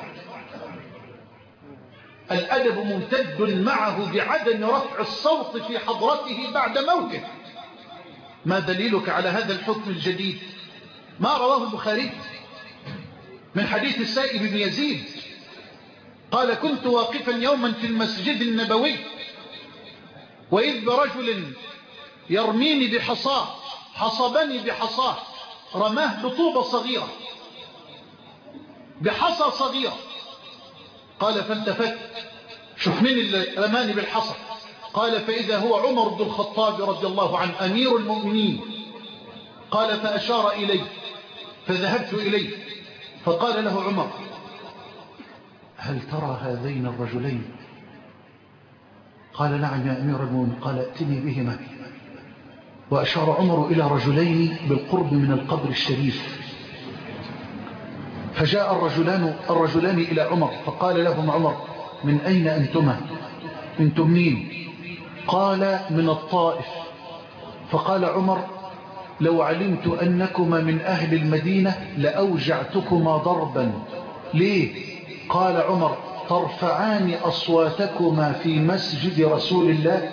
الأدب ممتد معه بعدم رفع الصوت في حضرته بعد موته. ما دليلك على هذا الحكم الجديد؟ ما رواه البخاري من حديث السائب بن يزيد قال: كنت واقفا يوما في المسجد النبوي وإذ برجل يرميني بحصاه، حصبني بحصاه، رماه بطوبة صغيرة، بحصى صغيرة. قال: فالتفت، شوف مين اللي رماني بالحصى؟ قال: فإذا هو عمر بن الخطاب رضي الله عنه أمير المؤمنين. قال: فأشار إلي فذهبت إليه فقال له عمر: هل ترى هذين الرجلين؟ قال: نعم يا أمير المؤمنين. قال: ائتني بهما. وأشار عمر إلى رجلين بالقرب من القبر الشريف، فجاء الرجلان إلى عمر فقال لهم عمر: من أين أنتما؟ أنتم مين؟ قال: من الطائف. فقال عمر: لو علمت أنكما من أهل المدينة لأوجعتكما ضربا. ليه؟ قال عمر: ترفعان أصواتكما في مسجد رسول الله.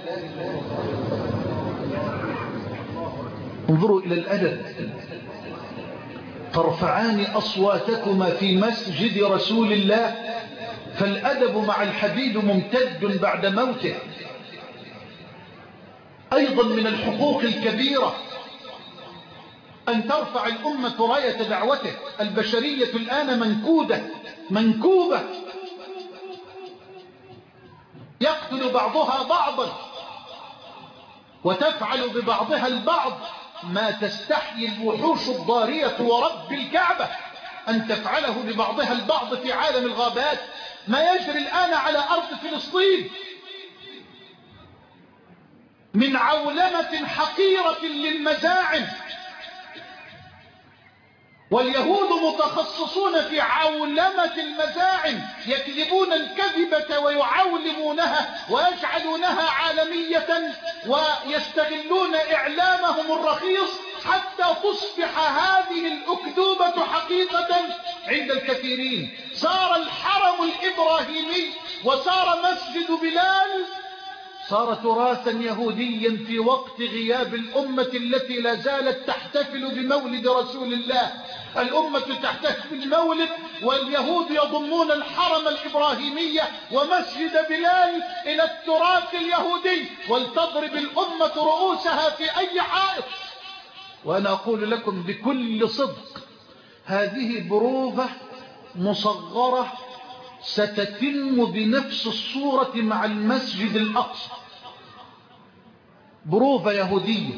انظروا إلى الأدب. ترفعان أصواتكما في مسجد رسول الله، فالأدب مع الحبيب ممتد بعد موته. أيضا من الحقوق الكبيرة أن ترفع الأمة راية دعوته. البشرية الآن منكوبة، يقتل بعضها بعضا وتفعل ببعضها البعض ما تستحيي الوحوش الضارية ورب الكعبة أن تفعله ببعضها البعض في عالم الغابات. ما يجري الآن على أرض فلسطين من عولمة حقيرة للمزاعم، واليهود متخصصون في عولمة المزاعم، يكذبون الكذبة ويعولمونها ويجعلونها عالمية ويستغلون إعلامهم الرخيص حتى تصبح هذه الأكذوبة حقيقة عند الكثيرين. صار الحرم الإبراهيمي وصار مسجد بلال صار تراثا يهوديا في وقت غياب الأمة التي لا زالت تحتفل بمولد رسول الله. الأمة تحتفل بالمولد واليهود يضمون الحرم الإبراهيمي ومسجد بلال إلى التراث اليهودي، ولتضرب الأمة رؤوسها في أي حائط. وأنا أقول لكم بكل صدق: هذه بروفة مصغرة ستتم بنفس الصورة مع المسجد الأقصى. بروفة يهودية،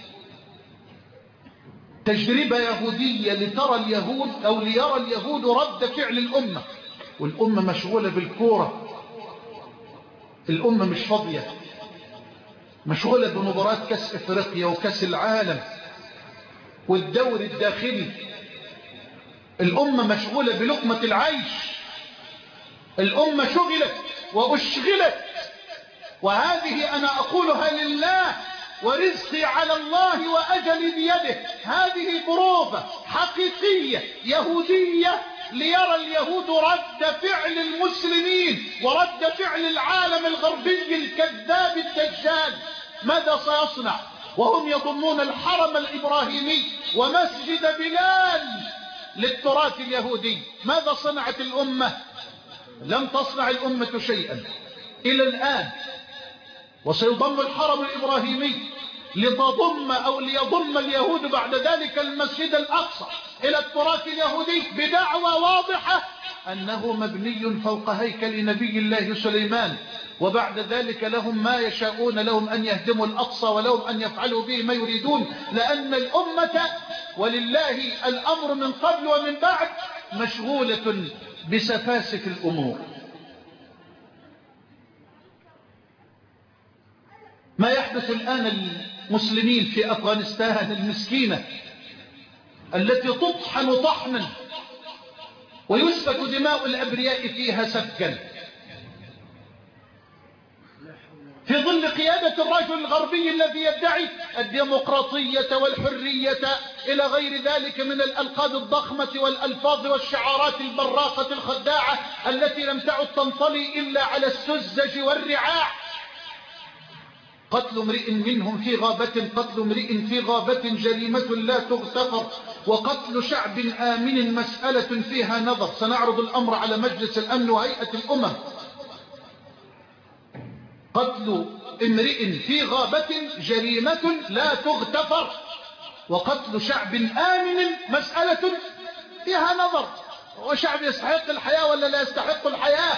تجربة يهودية لترى اليهود أو ليرى اليهود رد فعل الأمة. والأمة مشغولة بالكورة، الأمة مش فاضية، مشغولة بمباراة كأس إفريقيا وكأس العالم والدوري الداخلي. الأمة مشغولة بلقمة العيش. الأمة شغلت وأشغلت، وهذه أنا أقولها لله ورزقي على الله وأجلي بيده. هذه بروفة حقيقية يهودية ليرى اليهود رد فعل المسلمين ورد فعل العالم الغربي الكذاب الدجال. ماذا سيصنع وهم يضمون الحرم الإبراهيمي ومسجد بلال للتراث اليهودي؟ ماذا صنعت الأمة؟ لم تصنع الأمة شيئا إلى الآن. وسيضم الحرم الإبراهيمي ليضم اليهود بعد ذلك المسجد الأقصى إلى التراث اليهودي بدعوى واضحة أنه مبني فوق هيكل نبي الله سليمان، وبعد ذلك لهم ما يشاءون، لهم أن يهدموا الأقصى ولهم أن يفعلوا به ما يريدون، لأن الأمة ولله الأمر من قبل ومن بعد مشغولة بسفاسف الأمور. ما يحدث الآن المسلمين في أفغانستان المسكينة التي تطحن طحنا ويسفك دماء الأبرياء فيها سفكا في ظل قيادة الرجل الغربي الذي يدعي الديمقراطية والحرية إلى غير ذلك من الألقاب الضخمة والألفاظ والشعارات البراقة الخداعة التي لم تعد تنطلي إلا على السذج والرعاع. قتل امرئ منهم في غابة، قتل امرئ في غابة جريمة لا تغتفر، وقتل شعب آمن مسألة فيها نظر. سنعرض الأمر على مجلس الأمن وهيئة الأمم. قتل امرئ في غابة جريمة لا تغتفر، وقتل شعب آمن مسألة فيها نظر. وشعب يستحق الحياة ولا لا يستحق الحياة؟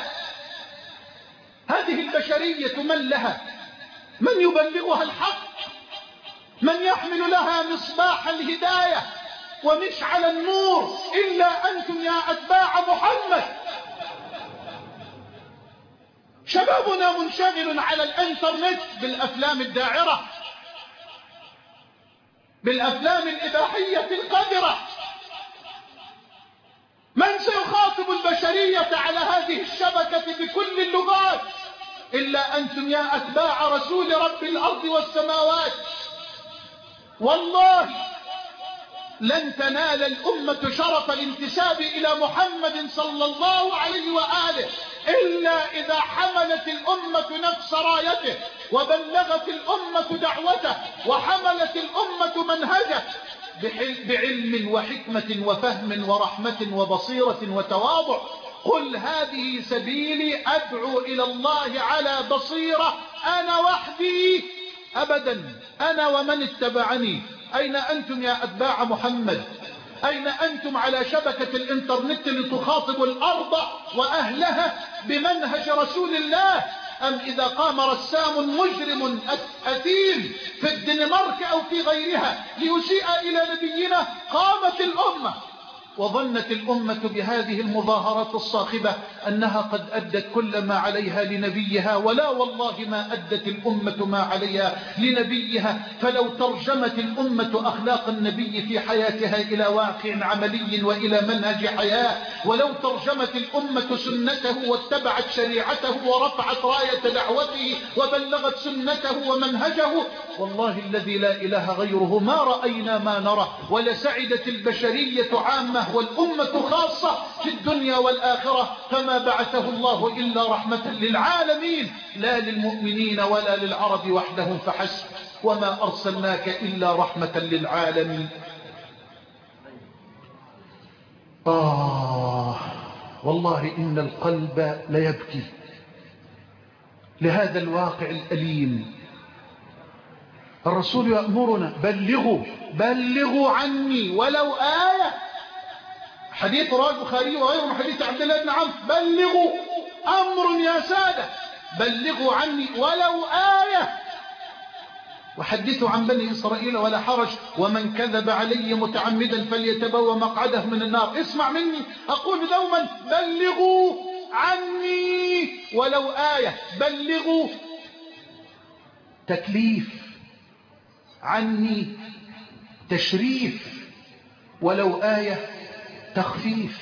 هذه البشرية من لها؟ من يبلغها الحق؟ من يحمل لها مصباح الهداية ومشعل النور إلا أنتم يا أتباع محمد. شبابنا منشغل على الانترنت بالأفلام الداعرة، بالأفلام الإباحية القذرة. من سيخاطب البشرية على هذه الشبكة بكل اللغات إلا أنتم يا أتباع رسول رب الأرض والسماوات؟ والله لن تنال الأمة شرف الانتساب إلى محمد صلى الله عليه وآله إلا إذا حملت الأمة نفس رايته، وبلغت الأمة دعوته، وحملت الأمة منهجه بعلم وحكمة وفهم ورحمة وبصيرة وتواضع. قل هذه سبيلي أدعو إلى الله على بصيرة أنا وحدي أبدا، أنا ومن اتبعني. أين أنتم يا أتباع محمد؟ أين أنتم على شبكة الإنترنت لتخاطبوا الأرض وأهلها بمنهج رسول الله؟ أم إذا قام رسام مجرم أثيم في الدنمارك أو في غيرها ليسيء إلى نبينا قامت الأمة وظنت الأمة بهذه المظاهرات الصاخبة أنها قد أدت كل ما عليها لنبيها، ولا والله ما أدت الأمة ما عليها لنبيها. فلو ترجمت الأمة أخلاق النبي في حياتها إلى واقع عملي وإلى منهج حياة، ولو ترجمت الأمة سنته واتبعت شريعته ورفعت راية دعوته وبلغت سنته ومنهجه، والله الذي لا إله غيره ما رأينا ما نرى، ولسعدت البشرية عامة والأمة خاصة في الدنيا والآخرة. فما بعثه الله إلا رحمة للعالمين، لا للمؤمنين ولا للعرب وحدهم فحسب، وما أرسلناك إلا رحمة للعالمين. والله إن القلب ليبكي لهذا الواقع الأليم. الرسول يأمرنا بلغوا عني ولو آية. حديث رواه البخاري وغيره من حديث عبد الله بن عمرو، بلغوا أمر يا سادة، بلغوا عني ولو آية وحدثوا عن بني إسرائيل ولا حرج، ومن كذب علي متعمدا فليتبوأ مقعده من النار. اسمع مني أقول دوما بلغوا عني ولو آية. بلغوا تكليف، عني تشريف، ولو آية تخفيف.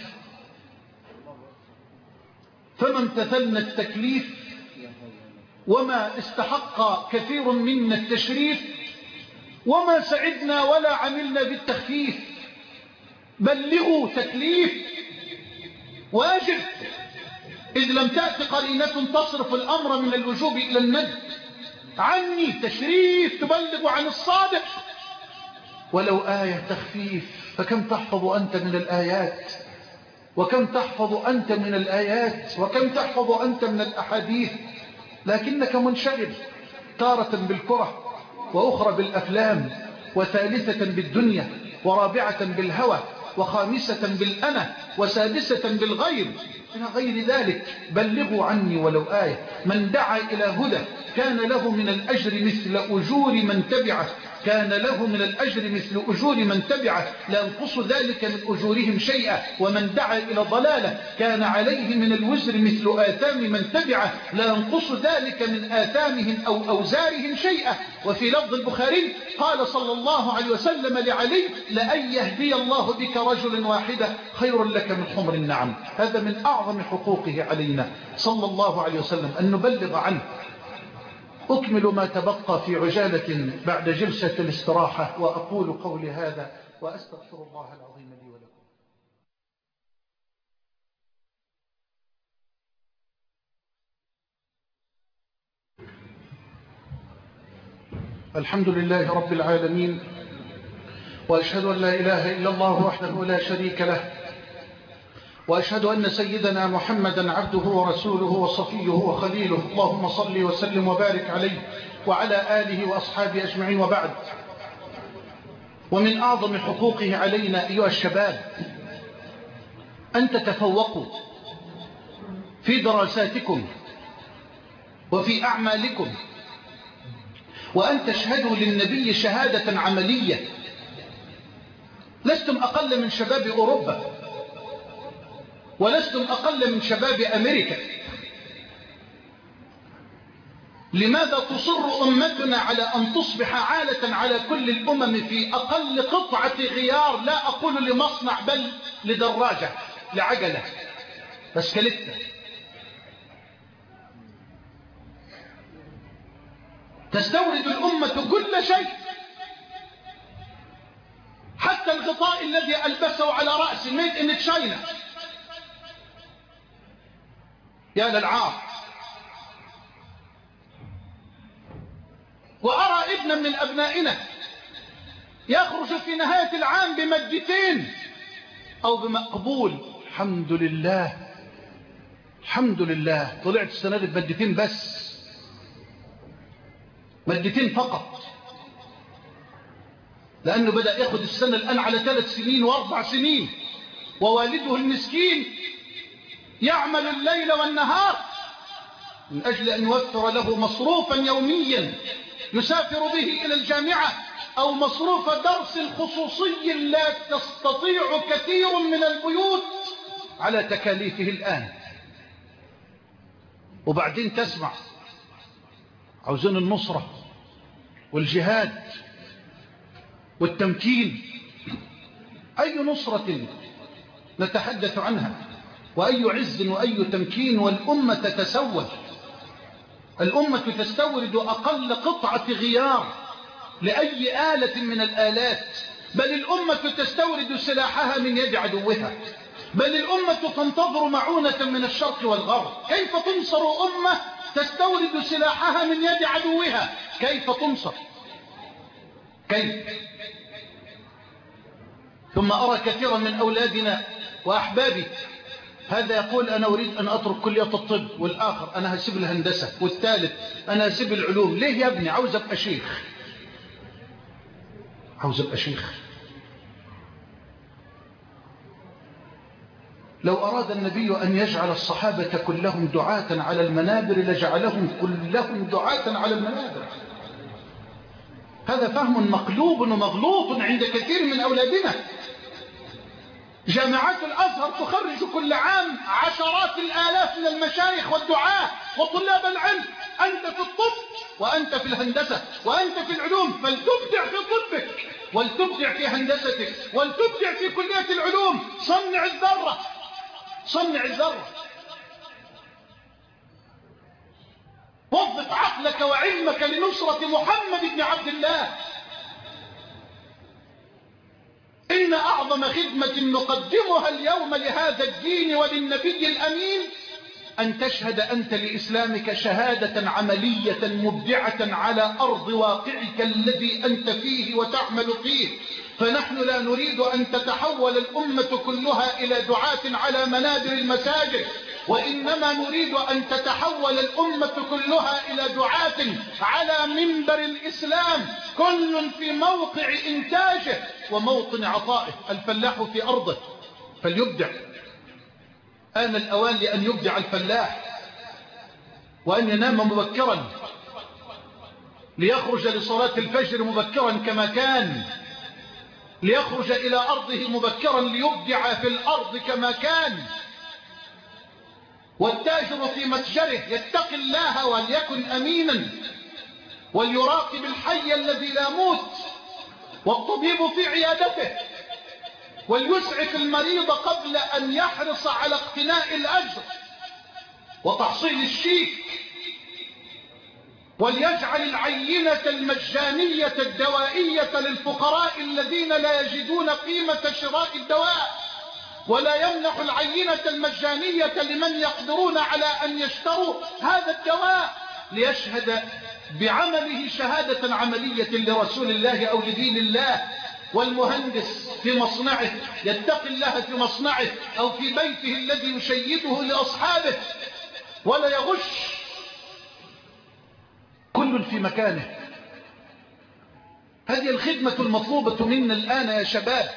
فما امتثلنا التكليف وما استحق كثير منا التشريف، وما سعدنا ولا عملنا بالتخفيف. بلغوا تكليف واجب، إذ لم تأتي قرينة تصرف الأمر من الوجوب إلى الندب. عني تشريف، تبلغ عن الصادق، ولو آية تخفيف. فكم تحفظ أنت من الآيات، وكم تحفظ أنت من الآيات، وكم تحفظ أنت من الأحاديث، لكنك منشغل تارة بالكرة، وأخرى بالأفلام، وثالثة بالدنيا، ورابعة بالهوى، وخامسة بالأنا، وسادسة بالغير إلى غير ذلك. بلغوا عني ولو آية. من دعا إلى هدى كان له من الأجر مثل أجور من تبعه، كان له من الأجر مثل أجور من تبعه، لا ينقص ذلك من أجورهم شيئا. ومن دعا إلى ضلالة كان عليه من الوزر مثل آثام من تبعه، لا ينقص ذلك من آثامهم أو أوزارهم شيئا. وفي لفظ البخاري قال صلى الله عليه وسلم لعلي: لأن يهدي الله بك رجل واحدة خير لك من حمر النعم. هذا من أعظم حقوقه علينا صلى الله عليه وسلم، أن نبلغ عنه. أكمل ما تبقى في عجالة بعد جلسة الاستراحة، وأقول قولي هذا وأستغفر الله العظيم لي ولكم. الحمد لله رب العالمين، وأشهد أن لا إله إلا الله وحده لا شريك له، وأشهد أن سيدنا محمدا عبده ورسوله وصفيه وخليله. اللهم صل وسلم وبارك عليه وعلى آله وأصحابه أجمعين، وبعد. ومن أعظم حقوقه علينا أيها الشباب أن تتفوقوا في دراساتكم وفي أعمالكم، وأن تشهدوا للنبي شهادة عملية. لستم أقل من شباب أوروبا، ولستم أقل من شباب أمريكا. لماذا تصر أمتنا على أن تصبح عالة على كل الأمم في أقل قطعة غيار؟ لا أقول لمصنع، بل لدراجة، لعجلة، بسكليتة. تستورد الأمة كل شيء، حتى الغطاء الذي ألبسه على رأسي ميد إن تشاينا. يا للعار. وأرى ابنا من أبنائنا يخرج في نهاية العام بمادتين أو بمقبول. الحمد لله الحمد لله، طلعت السنة دي بمادتين بس، مادتين فقط، لأنه بدأ يأخذ السنة الآن على 3 سنين و4 سنين، ووالده المسكين يعمل الليل والنهار من أجل أن يوفر له مصروفا يوميا يسافر به إلى الجامعة، أو مصروف درس خصوصي لا تستطيع كثير من البيوت على تكاليفه الآن. وبعدين تسمع عاوزين النصرة والجهاد والتمكين. أي نصرة نتحدث عنها، وأي عز وأي تمكين، والأمة تتسول. الأمة تستورد أقل قطعة غيار لأي آلة من الآلات، بل الأمة تستورد سلاحها من يد عدوها، بل الأمة تنتظر معونة من الشرق والغرب. كيف تنصر أمة تستورد سلاحها من يد عدوها؟ كيف تنصر؟ كيف؟ ثم أرى كثيرا من أولادنا وأحبابي، هذا يقول أنا أريد أن أترك كلية الطب، والآخر أنا هسيب الهندسة، والثالث أنا هسيب العلوم. ليه يا ابني؟ عاوز أبقى شيخ، عاوز أبقى شيخ. لو أراد النبي أن يجعل الصحابة كلهم دعاة على المنابر لجعلهم كلهم دعاة على المنابر. هذا فهم مقلوب ومغلوط عند كثير من أولادنا. جامعات الأزهر تخرج كل عام عشرات الآلاف من المشايخ والدعاة وطلاب العلم. أنت في الطب وأنت في الهندسة وأنت في العلوم، فلتبدع في طبك ولتبدع في هندستك ولتبدع في كلية العلوم. صنع الذرة، صنع الذرة. وظف عقلك وعلمك لنصرة محمد بن عبد الله. إن أعظم خدمة نقدمها اليوم لهذا الدين وللنبي الأمين أن تشهد أنت لإسلامك شهادة عملية مبدعة على أرض واقعك الذي أنت فيه وتعمل فيه. فنحن لا نريد أن تتحول الأمة كلها إلى دعاة على منابر المساجد، وإنما نريد أن تتحول الأمة كلها إلى دعاة على منبر الإسلام، كل في موقع إنتاجه وموطن عطائه. الفلاح في أرضه فليبدع. آن الأوان لأن يبدع الفلاح، وأن ينام مبكرا ليخرج لصلاة الفجر مبكرا كما كان، ليخرج إلى أرضه مبكرا ليبدع في الأرض كما كان. والتاجر في متجره يتقي الله وليكن أمينا وليراقب الحي الذي لا موت، والطبيب في عيادته وليسعف المريض قبل أن يحرص على اقتناء الأجر وتحصيل الشيك، وليجعل العينة المجانية الدوائية للفقراء الذين لا يجدون قيمة شراء الدواء، ولا يمنح العينة المجانية لمن يقدرون على أن يشتروا هذا الدواء، ليشهد بعمله شهادة عملية لرسول الله أو لدين الله. والمهندس في مصنعه يتقي الله في مصنعه أو في بيته الذي يشيده لأصحابه ولا يغش، كل في مكانه. هذه الخدمة المطلوبة منا الآن يا شباب.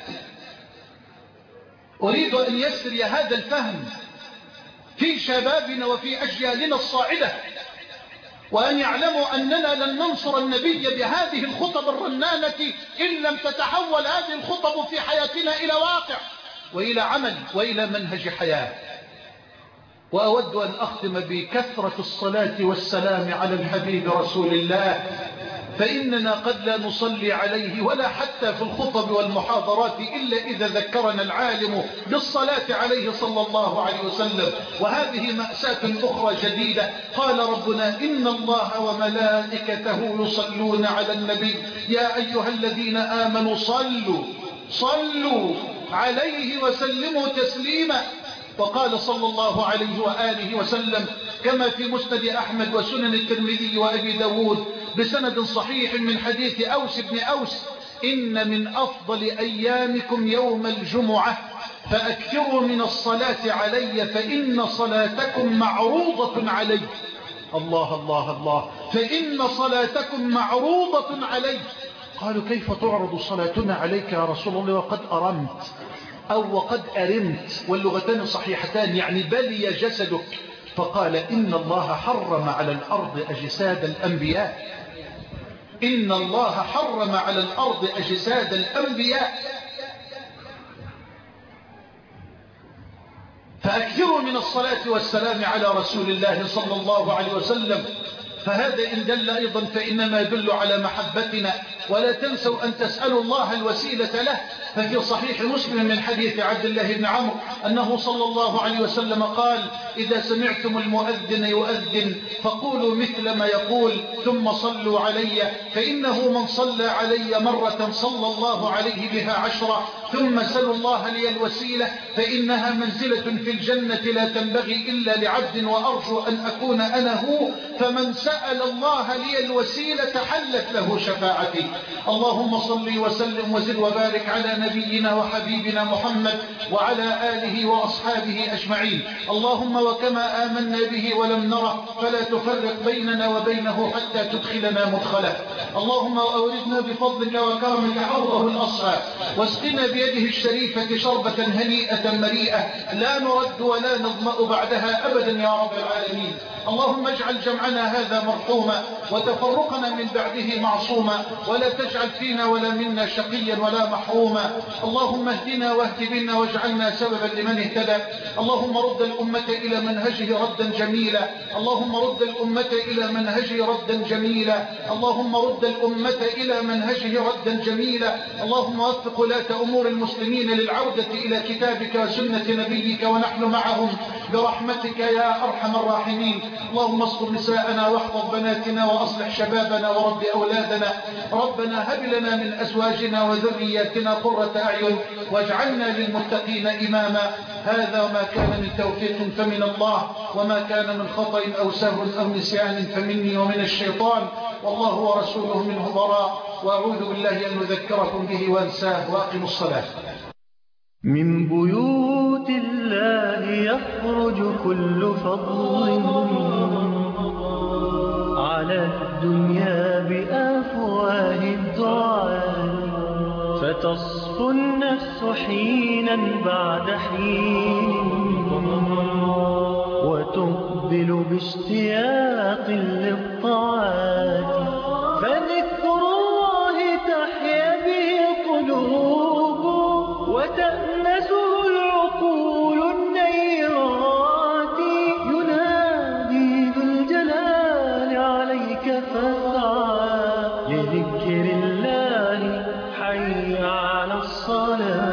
أريد أن يسري هذا الفهم في شبابنا وفي أجيالنا الصاعدة، وأن يعلموا أننا لن ننصر النبي بهذه الخطب الرنانة إن لم تتحول هذه الخطب في حياتنا إلى واقع وإلى عمل وإلى منهج حياة. وأود أن أختم بكثرة الصلاة والسلام على الحبيب رسول الله، فإننا قد لا نصلي عليه ولا حتى في الخطب والمحاضرات إلا إذا ذكرنا العالم بالصلاة عليه صلى الله عليه وسلم. وهذه مأساة أخرى جديدة. قال ربنا إن الله وملائكته يصلون على النبي يا أيها الذين آمنوا صلوا عليه وسلموا تسليما. وقال صلى الله عليه وآله وسلم كما في مسند أحمد وسنن الترمذي وأبي داود بسند صحيح من حديث أوس بن أوس: إن من أفضل أيامكم يوم الجمعة فأكثروا من الصلاة علي فإن صلاتكم معروضة علي. الله الله الله، فإن صلاتكم معروضة علي. قالوا كيف تعرض صلاتنا عليك يا رسول الله وقد أرمت أو وقد أرمت، واللغتان صحيحتان يعني بلي جسدك. فقال إن الله حرم على الأرض أجساد الأنبياء، إن الله حرم على الأرض أجساد الأنبياء. فأكثروا من الصلاة والسلام على رسول الله صلى الله عليه وسلم. فهذا إن دل أيضا فإنما يدل على محبتنا. ولا تنسوا أن تسألوا الله الوسيلة له. ففي صحيح مسلم من حديث عبد الله بن عمرو أنه صلى الله عليه وسلم قال: إذا سمعتم المؤذن يؤذن فقولوا مثل ما يقول ثم صلوا علي، فإنه من صلى علي مرة صلى الله عليه بها 10. ثم سلوا الله لي الوسيلة فإنها منزلة في الجنة لا تنبغي إلا لعبد وأرجو أن أكون أنا هو. فمن سأل الله لي الوسيلة حلت له شفاعتي. اللهم صل وسلم وزد وبارك على نبينا وحبيبنا محمد وعلى آله وأصحابه أجمعين. اللهم وكما آمنا به ولم نره فلا تفرق بيننا وبينه حتى تدخلنا مدخله. اللهم أوردنا بفضلك وكرمك حوضه الأصفى، واسقنا بيده الشريفة شربة هنيئة مريئة لا نرد ولا نظمأ بعدها أبدا يا رب العالمين. اللهم اجعل جمعنا هذا مرحوما وتفرقنا من بعده معصوما، ولا تجعل فينا ولا منا شقيا ولا محروما. اللهم اهدنا واهد بنا واجعلنا سببا لمن اهتدى. اللهم رد الأمة إلى منهجه ردا جميلا. اللهم رد الأمة إلى منهجه ردا جميلا. اللهم رد الأمة إلى منهجه ردا جميلا. اللهم وفق ولاة أمور المسلمين للعودة إلى كتابك وسنة نبيك ونحن معهم برحمتك يا أرحم الراحمين. اللهم اصبر نساءنا واحفظ بناتنا وأصلح شبابنا ورب أولادنا. ربنا هب لنا من أزواجنا وذرياتنا قرة أعين واجعلنا للمتقين إماما. هذا ما كان من توفيق فمن الله، وما كان من خطأ أو سهو أو نسيان فمني ومن الشيطان، والله ورسوله منه براء. وأعوذ بالله أن نذكركم به وأنساه. وأقم الصلاة. من بيوت الله يخرج كل فضل على الدنيا بأفواه الدعاء، فتصفو النفس حينا بعد حين وتقبل باشتياق للطاعات، فذكر الله تحيا به القلوب وتأنسه العقول النيرات. ينادي ذو الجلال عليك فاسعى لذكر الله، حي على الصلاة.